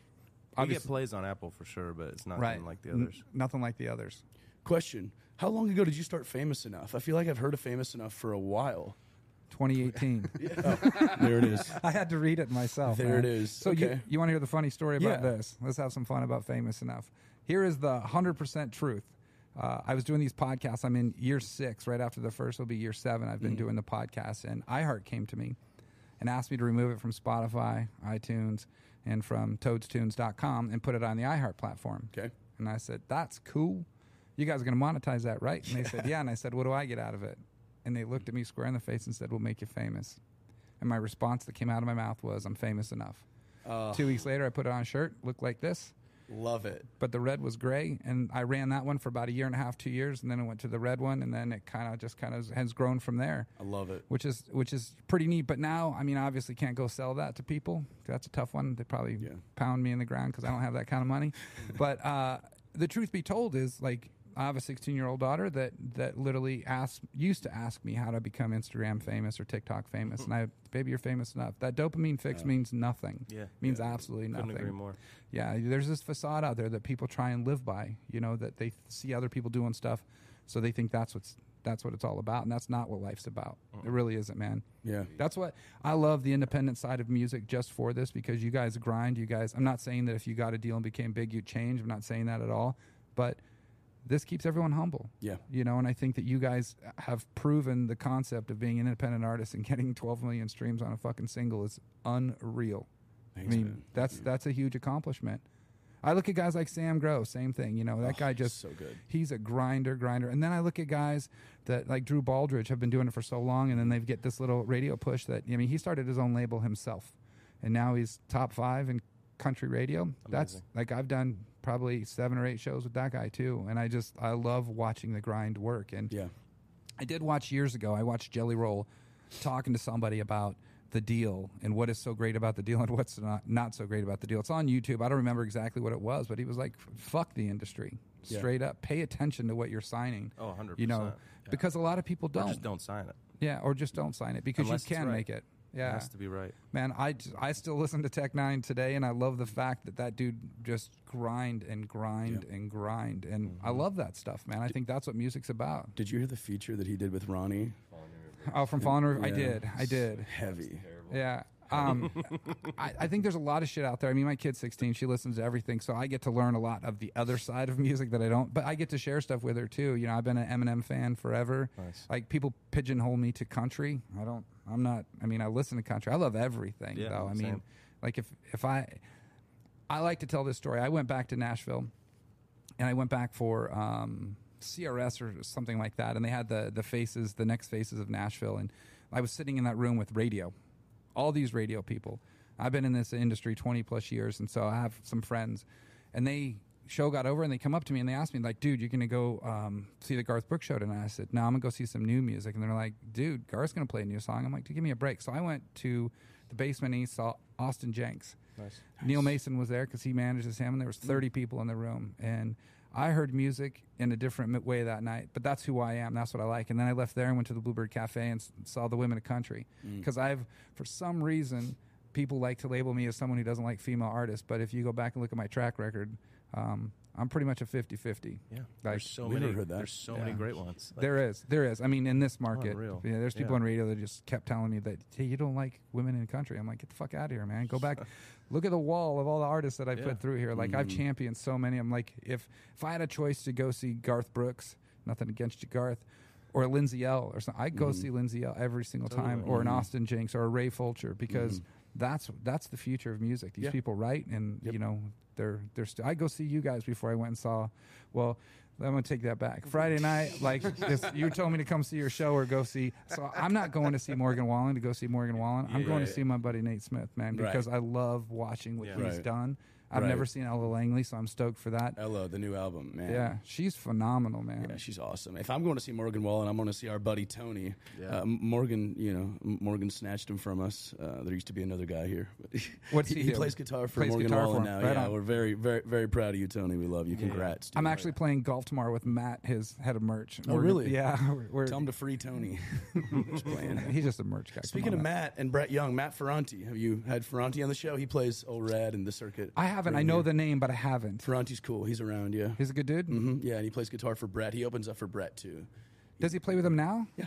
[SPEAKER 3] You get
[SPEAKER 1] Obviously-
[SPEAKER 3] plays on Apple for sure, but it's nothing
[SPEAKER 1] right.
[SPEAKER 3] like the
[SPEAKER 1] N-
[SPEAKER 3] others.
[SPEAKER 1] nothing like the others.
[SPEAKER 2] Question. How long ago did you start Famous Enough? I feel like I've heard of Famous Enough for a while.
[SPEAKER 1] twenty eighteen.
[SPEAKER 2] There it is.
[SPEAKER 1] I had to read it myself.
[SPEAKER 2] There
[SPEAKER 1] man.
[SPEAKER 2] it is.
[SPEAKER 1] So you,
[SPEAKER 2] Okay.
[SPEAKER 1] you want to hear the funny story about
[SPEAKER 2] Yeah.
[SPEAKER 1] this? Let's have some fun about Famous Enough. Here is the one hundred percent truth. Uh, I was doing these podcasts. I'm in year six. Right after the first will be year seven. I've been
[SPEAKER 2] Mm-hmm.
[SPEAKER 1] doing the podcast, and iHeart came to me and asked me to remove it from Spotify, iTunes, and from toads tunes dot com and put it on the iHeart platform.
[SPEAKER 2] Okay.
[SPEAKER 1] And I said, that's cool. You guys are going to monetize that, right? And they said, yeah. And I said, what do I get out of it? And they looked at me square in the face and said, we'll make you famous. And my response that came out of my mouth was, I'm famous enough.
[SPEAKER 2] Uh,
[SPEAKER 1] Two weeks later, I put it on a shirt, looked like this,
[SPEAKER 2] Love it.
[SPEAKER 1] but the red was gray. And I ran that one for about a year and a half, two years. And then I went to the red one. And then it kind of just kind of has grown from there,
[SPEAKER 2] I love it.
[SPEAKER 1] which is which is pretty neat. But now, I mean, obviously can't go sell that to people. That's a tough one. They probably
[SPEAKER 2] Yeah.
[SPEAKER 1] pound me in the ground because I don't have that kind of money. But uh, the truth be told is, like, I have a sixteen-year-old daughter that that literally asked, used to ask me how to become Instagram famous or TikTok famous, and I, baby, you're famous enough. That dopamine fix means nothing.
[SPEAKER 3] Yeah.
[SPEAKER 1] means absolutely
[SPEAKER 3] Couldn't
[SPEAKER 1] nothing.
[SPEAKER 3] agree more.
[SPEAKER 1] Yeah, there's this facade out there that people try and live by. You know, that they see other people doing stuff, so they think that's what's that's what it's all about, and that's not what life's about. It really isn't, man.
[SPEAKER 2] Yeah.
[SPEAKER 1] That's what I love, the independent side of music, just for this, because you guys grind. You guys, I'm not saying that if you got a deal and became big, you'd change. I'm not saying that at all, but this keeps everyone humble.
[SPEAKER 2] Yeah.
[SPEAKER 1] You know, and I think that you guys have proven the concept of being an independent artist and getting twelve million streams on a fucking single is unreal.
[SPEAKER 2] Thanks,
[SPEAKER 1] I mean,
[SPEAKER 2] man.
[SPEAKER 1] that's that's a huge accomplishment. I look at guys like Sam Grow, same thing. You know, that
[SPEAKER 2] Oh,
[SPEAKER 1] guy just
[SPEAKER 2] so good.
[SPEAKER 1] He's a grinder, grinder. And then I look at guys that like Drew Baldridge have been doing it for so long, and then they get this little radio push that, I mean, he started his own label himself, and now he's top five in country radio. That's like, I've done probably seven or eight shows with that guy too, and I just I love watching the grind work. And
[SPEAKER 2] Yeah.
[SPEAKER 1] I did watch years ago. I watched Jelly Roll talking to somebody about the deal and what is so great about the deal and what's not, not so great about the deal. It's on YouTube. I don't remember exactly what it was, but he was like, fuck the industry.
[SPEAKER 2] Yeah.
[SPEAKER 1] Straight up. Pay attention to what you're signing.
[SPEAKER 3] Oh, one hundred percent.
[SPEAKER 1] You know, because a lot of people
[SPEAKER 3] Or
[SPEAKER 1] don't.
[SPEAKER 3] just don't sign it.
[SPEAKER 1] Yeah, or just don't sign it because
[SPEAKER 3] Unless
[SPEAKER 1] you
[SPEAKER 3] it's
[SPEAKER 1] can
[SPEAKER 3] right.
[SPEAKER 1] make it.
[SPEAKER 3] It
[SPEAKER 1] Yeah.
[SPEAKER 3] has to be right.
[SPEAKER 1] Man, I, j- I still listen to Tech Nine today, and I love the fact that that dude just grind and grind
[SPEAKER 2] Yeah.
[SPEAKER 1] and grind. And I love that stuff, man. I think that's what music's about.
[SPEAKER 2] Did you hear the feature that he did with Ronnie?
[SPEAKER 1] Oh, from Fallen River? I
[SPEAKER 2] Yeah.
[SPEAKER 1] did. I did.
[SPEAKER 2] Heavy.
[SPEAKER 1] Yeah. Um, I, I think there's a lot of shit out there. I mean, my kid's sixteen. She listens to everything. So I get to learn a lot of the other side of music that I don't. But I get to share stuff with her, too. You know, I've been an Eminem fan forever.
[SPEAKER 3] Nice.
[SPEAKER 1] Like, people pigeonhole me to country. I don't, I'm not, I mean, I listen to country. I love everything,
[SPEAKER 3] Yeah,
[SPEAKER 1] though. I
[SPEAKER 3] same.
[SPEAKER 1] mean, like, if, if I, I like to tell this story. I went back to Nashville, and I went back for um, C R S or something like that. And they had the, the faces, the next faces of Nashville. And I was sitting in that room with radio. All these radio people. I've been in this industry twenty plus years, and so I have some friends, and they show got over and they come up to me and they asked me, like, dude, you're gonna go um, see the Garth Brooks show tonight? I said, no, I'm gonna go see some new music. And they're like, dude, Garth's gonna play a new song. I'm like, dude, give me a break. So I went to the basement and he saw Austin Jenks.
[SPEAKER 3] Nice.
[SPEAKER 1] Neil Mason was there because he manages him, and there was thirty people in the room. And I heard music in a different m- way that night, but that's who I am. That's what I like. And then I left there and went to the Bluebird Cafe and s- saw the Women of Country because I've, for some reason, people like to label me as someone who doesn't like female artists. But if you go back and look at my track record, um, I'm pretty much a fifty-fifty.
[SPEAKER 3] Yeah,
[SPEAKER 1] Like,
[SPEAKER 3] there's so
[SPEAKER 2] we
[SPEAKER 3] many.
[SPEAKER 2] never heard that.
[SPEAKER 3] There's so
[SPEAKER 1] Yeah.
[SPEAKER 3] many great ones. Like,
[SPEAKER 1] There is, there is. I mean, in this market,
[SPEAKER 3] Unreal.
[SPEAKER 1] yeah, there's people
[SPEAKER 3] Yeah.
[SPEAKER 1] on radio that just kept telling me that, hey, you don't like women in country. I'm like, get the fuck out of here, man. Go back, look at the wall of all the artists that I
[SPEAKER 3] Yeah.
[SPEAKER 1] put through here. Like I've championed so many. I'm like, if if I had a choice to go see Garth Brooks, nothing against you, Garth, or Lindsay L. or something, I'd go see Lindsay L. every single time, or an Austin Jinx or a Ray Fulcher, because that's that's the future of music. These
[SPEAKER 2] Yeah.
[SPEAKER 1] people write, and you know, they're they're. St- I go see you guys before I went and saw. Well, I'm gonna take that back. Friday night, like this, you told me to come see your show or go see. So I'm not going to see Morgan Wallen to go see Morgan Wallen. I'm going to
[SPEAKER 2] Right.
[SPEAKER 1] see my buddy Nate Smith, man,
[SPEAKER 2] Right.
[SPEAKER 1] because I love watching what
[SPEAKER 3] Yeah.
[SPEAKER 1] he's
[SPEAKER 2] Right.
[SPEAKER 1] done. I've
[SPEAKER 2] Right.
[SPEAKER 1] never seen Ella Langley, so I'm stoked for that.
[SPEAKER 2] Ella, the new album, man.
[SPEAKER 1] Yeah, she's phenomenal, man.
[SPEAKER 2] Yeah, she's awesome. If I'm going to see Morgan Wallen, I'm going to see our buddy Tony.
[SPEAKER 3] Yeah.
[SPEAKER 2] Uh, M- Morgan, you know, M- Morgan snatched him from us. Uh, there used to be another guy here. But
[SPEAKER 1] What's he
[SPEAKER 2] he
[SPEAKER 1] do?
[SPEAKER 2] plays guitar for
[SPEAKER 1] Plays
[SPEAKER 2] Morgan
[SPEAKER 1] guitar for
[SPEAKER 2] Wallen
[SPEAKER 1] him.
[SPEAKER 2] now.
[SPEAKER 1] Right
[SPEAKER 2] yeah,
[SPEAKER 1] on.
[SPEAKER 2] we're very, very, very proud of you, Tony. We love you. Congrats. dude.
[SPEAKER 1] I'm actually playing golf tomorrow with Matt, his head of merch.
[SPEAKER 2] Oh,
[SPEAKER 1] We're-
[SPEAKER 2] really?
[SPEAKER 1] Yeah. We're, we're-
[SPEAKER 2] Tell him to free Tony. Just playing.
[SPEAKER 1] he's just a merch guy. Come
[SPEAKER 2] Speaking
[SPEAKER 1] on,
[SPEAKER 2] of Matt and Brett Young, Matt Ferranti. Have you had Ferranti on the show? He plays Old Red and the circuit.
[SPEAKER 1] I haven't. I
[SPEAKER 2] Right
[SPEAKER 1] know
[SPEAKER 2] here.
[SPEAKER 1] the name, but I haven't.
[SPEAKER 2] Ferranti's cool. He's around, yeah.
[SPEAKER 1] He's a good dude.
[SPEAKER 2] hmm Yeah, and he plays guitar for Brett. He opens up for Brett, too.
[SPEAKER 1] Does he play with him now?
[SPEAKER 2] Yeah.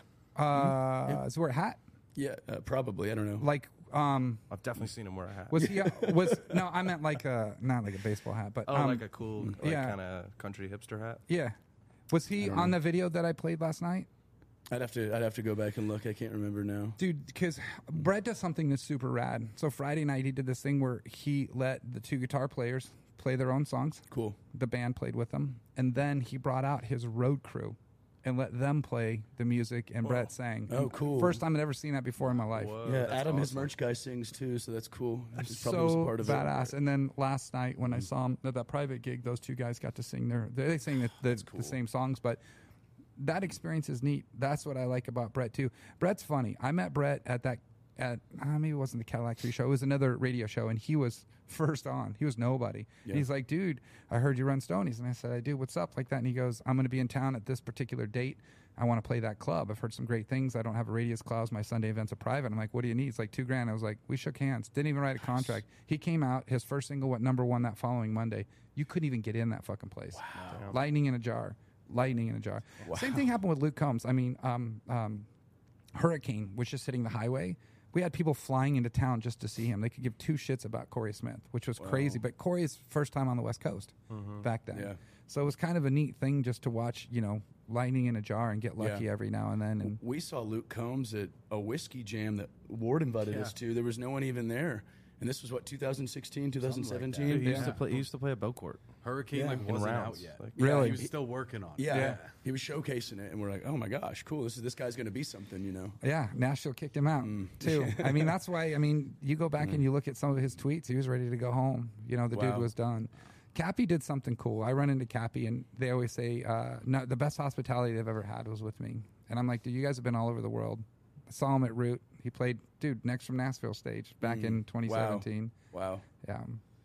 [SPEAKER 1] Uh,
[SPEAKER 2] Yeah.
[SPEAKER 1] Does he wear a hat?
[SPEAKER 2] Yeah, uh, probably. I don't know.
[SPEAKER 1] Like, um,
[SPEAKER 3] I've definitely seen him wear a hat.
[SPEAKER 1] was he? Uh, was no? I meant like a not like a baseball hat, but
[SPEAKER 3] oh,
[SPEAKER 1] um,
[SPEAKER 3] like a cool, like
[SPEAKER 1] yeah.
[SPEAKER 3] kind of country hipster hat.
[SPEAKER 1] yeah. Was he
[SPEAKER 2] don't
[SPEAKER 1] on
[SPEAKER 2] know.
[SPEAKER 1] the video that I played last night?
[SPEAKER 2] I'd have to I'd have to go back and look. I can't remember now.
[SPEAKER 1] Dude, because Brett does something that's super rad. So Friday night he did this thing where he let the two guitar players play their own songs.
[SPEAKER 2] Cool.
[SPEAKER 1] The band played with them, and then he brought out his road crew and let them play the music, and Brett sang.
[SPEAKER 2] Oh,
[SPEAKER 1] And
[SPEAKER 2] cool.
[SPEAKER 1] First time I'd ever seen that before in my life.
[SPEAKER 3] Whoa,
[SPEAKER 2] yeah,
[SPEAKER 3] that's
[SPEAKER 2] Adam, his
[SPEAKER 3] awesome.
[SPEAKER 2] merch guy, sings too, so that's cool. He probably was
[SPEAKER 1] So
[SPEAKER 2] a part of
[SPEAKER 1] badass.
[SPEAKER 2] it.
[SPEAKER 1] And then last night when I saw him at that private gig, those two guys got to sing their they, they sang the, the,
[SPEAKER 2] cool.
[SPEAKER 1] the same songs, but that experience is neat. That's what I like about Brett too. Brett's funny. I met Brett at that at uh, maybe it wasn't the Cadillac Three show. It was another radio show, and he was first on. He was nobody.
[SPEAKER 2] Yeah.
[SPEAKER 1] And he's like, dude, I heard you run Stonies, and I said, I do. What's up? Like that. And he goes, I'm going to be in town at this particular date. I want to play that club. I've heard some great things. I don't have a radius clause. My Sunday event's a private. I'm like, what do you need? It's like two grand. I was like, we shook hands. Didn't even write a contract. He came out. His first single went number one that following Monday. You couldn't even get in that fucking place. Wow. Lightning in a jar. Lightning in a jar. Same thing happened with Luke Combs. I mean, um, um, Hurricane was just hitting the highway. We had people flying into town just to see him. They could give two shits about Corey Smith, which was crazy. But Corey's first time on the West Coast back then.
[SPEAKER 2] Yeah.
[SPEAKER 1] So it was kind of a neat thing just to watch, you know, lightning in a jar and get lucky
[SPEAKER 2] Yeah.
[SPEAKER 1] every now and then. And
[SPEAKER 2] We saw Luke Combs at a whiskey jam that Ward invited us to. There was no one even there. And this was what, twenty sixteen, twenty seventeen?
[SPEAKER 3] Dude, he used
[SPEAKER 1] Yeah.
[SPEAKER 3] to play. He used to play at Bocourt.
[SPEAKER 4] Hurricane
[SPEAKER 2] Yeah.
[SPEAKER 4] like
[SPEAKER 3] In
[SPEAKER 4] wasn't
[SPEAKER 3] rounds,
[SPEAKER 4] out yet.
[SPEAKER 3] like-
[SPEAKER 4] Yeah,
[SPEAKER 1] Really?
[SPEAKER 4] he was still working on it.
[SPEAKER 2] Yeah.
[SPEAKER 1] Yeah.
[SPEAKER 2] He was showcasing it, and we're like, oh my gosh, cool. This is this guy's going to be something, you know?
[SPEAKER 1] yeah, Nashville kicked him out
[SPEAKER 2] Mm.
[SPEAKER 1] too. I mean, that's why. I mean, you go back and you look at some of his tweets. He was ready to go home. You know, the dude
[SPEAKER 2] Wow.
[SPEAKER 1] was done. Cappy did something cool. I run into Cappy, and they always say, uh, "No, the best hospitality they've ever had was with me." And I'm like, "Dude, you guys have been all over the world." I saw him at Root. He played, dude, next from Nashville stage back
[SPEAKER 2] Mm.
[SPEAKER 1] in twenty seventeen.
[SPEAKER 2] Wow.
[SPEAKER 1] Yeah,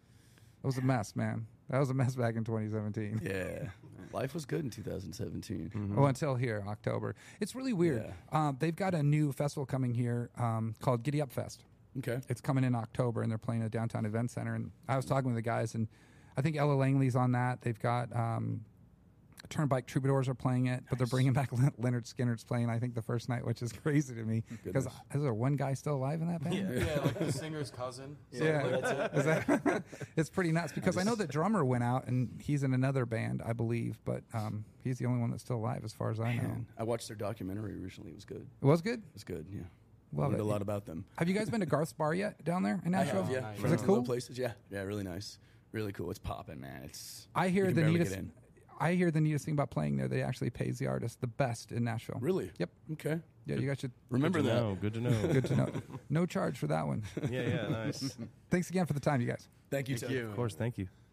[SPEAKER 1] it was a mess, man. That was a mess back in twenty seventeen.
[SPEAKER 2] Yeah. Life was good in two thousand seventeen.
[SPEAKER 1] Oh, until here, October. It's really weird.
[SPEAKER 2] Yeah.
[SPEAKER 1] Um, they've got a new festival coming here um, called Giddy Up Fest.
[SPEAKER 2] Okay.
[SPEAKER 1] It's coming in October, and they're playing at Downtown Event Center. And I was talking with the guys, and I think Ella Langley's on that. They've got um, Turnpike Troubadours are playing it, but they're bringing back Lyn- Leonard Skinner's playing, I think, the first night, which is crazy to me. Because
[SPEAKER 2] Goodness.
[SPEAKER 1] is there one guy still alive in that band?
[SPEAKER 4] Yeah, like the singer's cousin.
[SPEAKER 1] Yeah, Is that- it's pretty nuts because I know the drummer went out and he's in another band, I believe, but um, he's the only one that's still alive as far as I know.
[SPEAKER 2] Man, I watched their documentary recently. It was good.
[SPEAKER 1] It was good.
[SPEAKER 2] It was good, yeah.
[SPEAKER 1] Love
[SPEAKER 2] Learned
[SPEAKER 1] it.
[SPEAKER 2] a lot about them.
[SPEAKER 1] Have you guys been to Garth's Bar yet down there in
[SPEAKER 2] I
[SPEAKER 1] Nashville?
[SPEAKER 2] have, yeah.
[SPEAKER 4] Nice.
[SPEAKER 1] Is
[SPEAKER 2] Friends
[SPEAKER 1] it
[SPEAKER 2] in low
[SPEAKER 1] cool?
[SPEAKER 2] places, yeah. Yeah, really nice. Really cool. It's popping, man. It's
[SPEAKER 1] I hear
[SPEAKER 2] you can
[SPEAKER 1] the
[SPEAKER 2] barely
[SPEAKER 1] neatest.
[SPEAKER 2] get in.
[SPEAKER 1] I hear the neatest thing about playing there. They actually pays the artist the best in Nashville.
[SPEAKER 2] Really?
[SPEAKER 1] Yep.
[SPEAKER 2] Okay.
[SPEAKER 1] Yeah, you guys should
[SPEAKER 2] Remember
[SPEAKER 3] Good to
[SPEAKER 2] that.
[SPEAKER 3] know. Good to know.
[SPEAKER 1] Good to know. No charge for that one.
[SPEAKER 3] Yeah, yeah, nice.
[SPEAKER 1] Thanks again for the time, you guys.
[SPEAKER 2] Thank you,
[SPEAKER 4] Thank
[SPEAKER 2] Tony.
[SPEAKER 4] you.
[SPEAKER 3] Of course, thank you.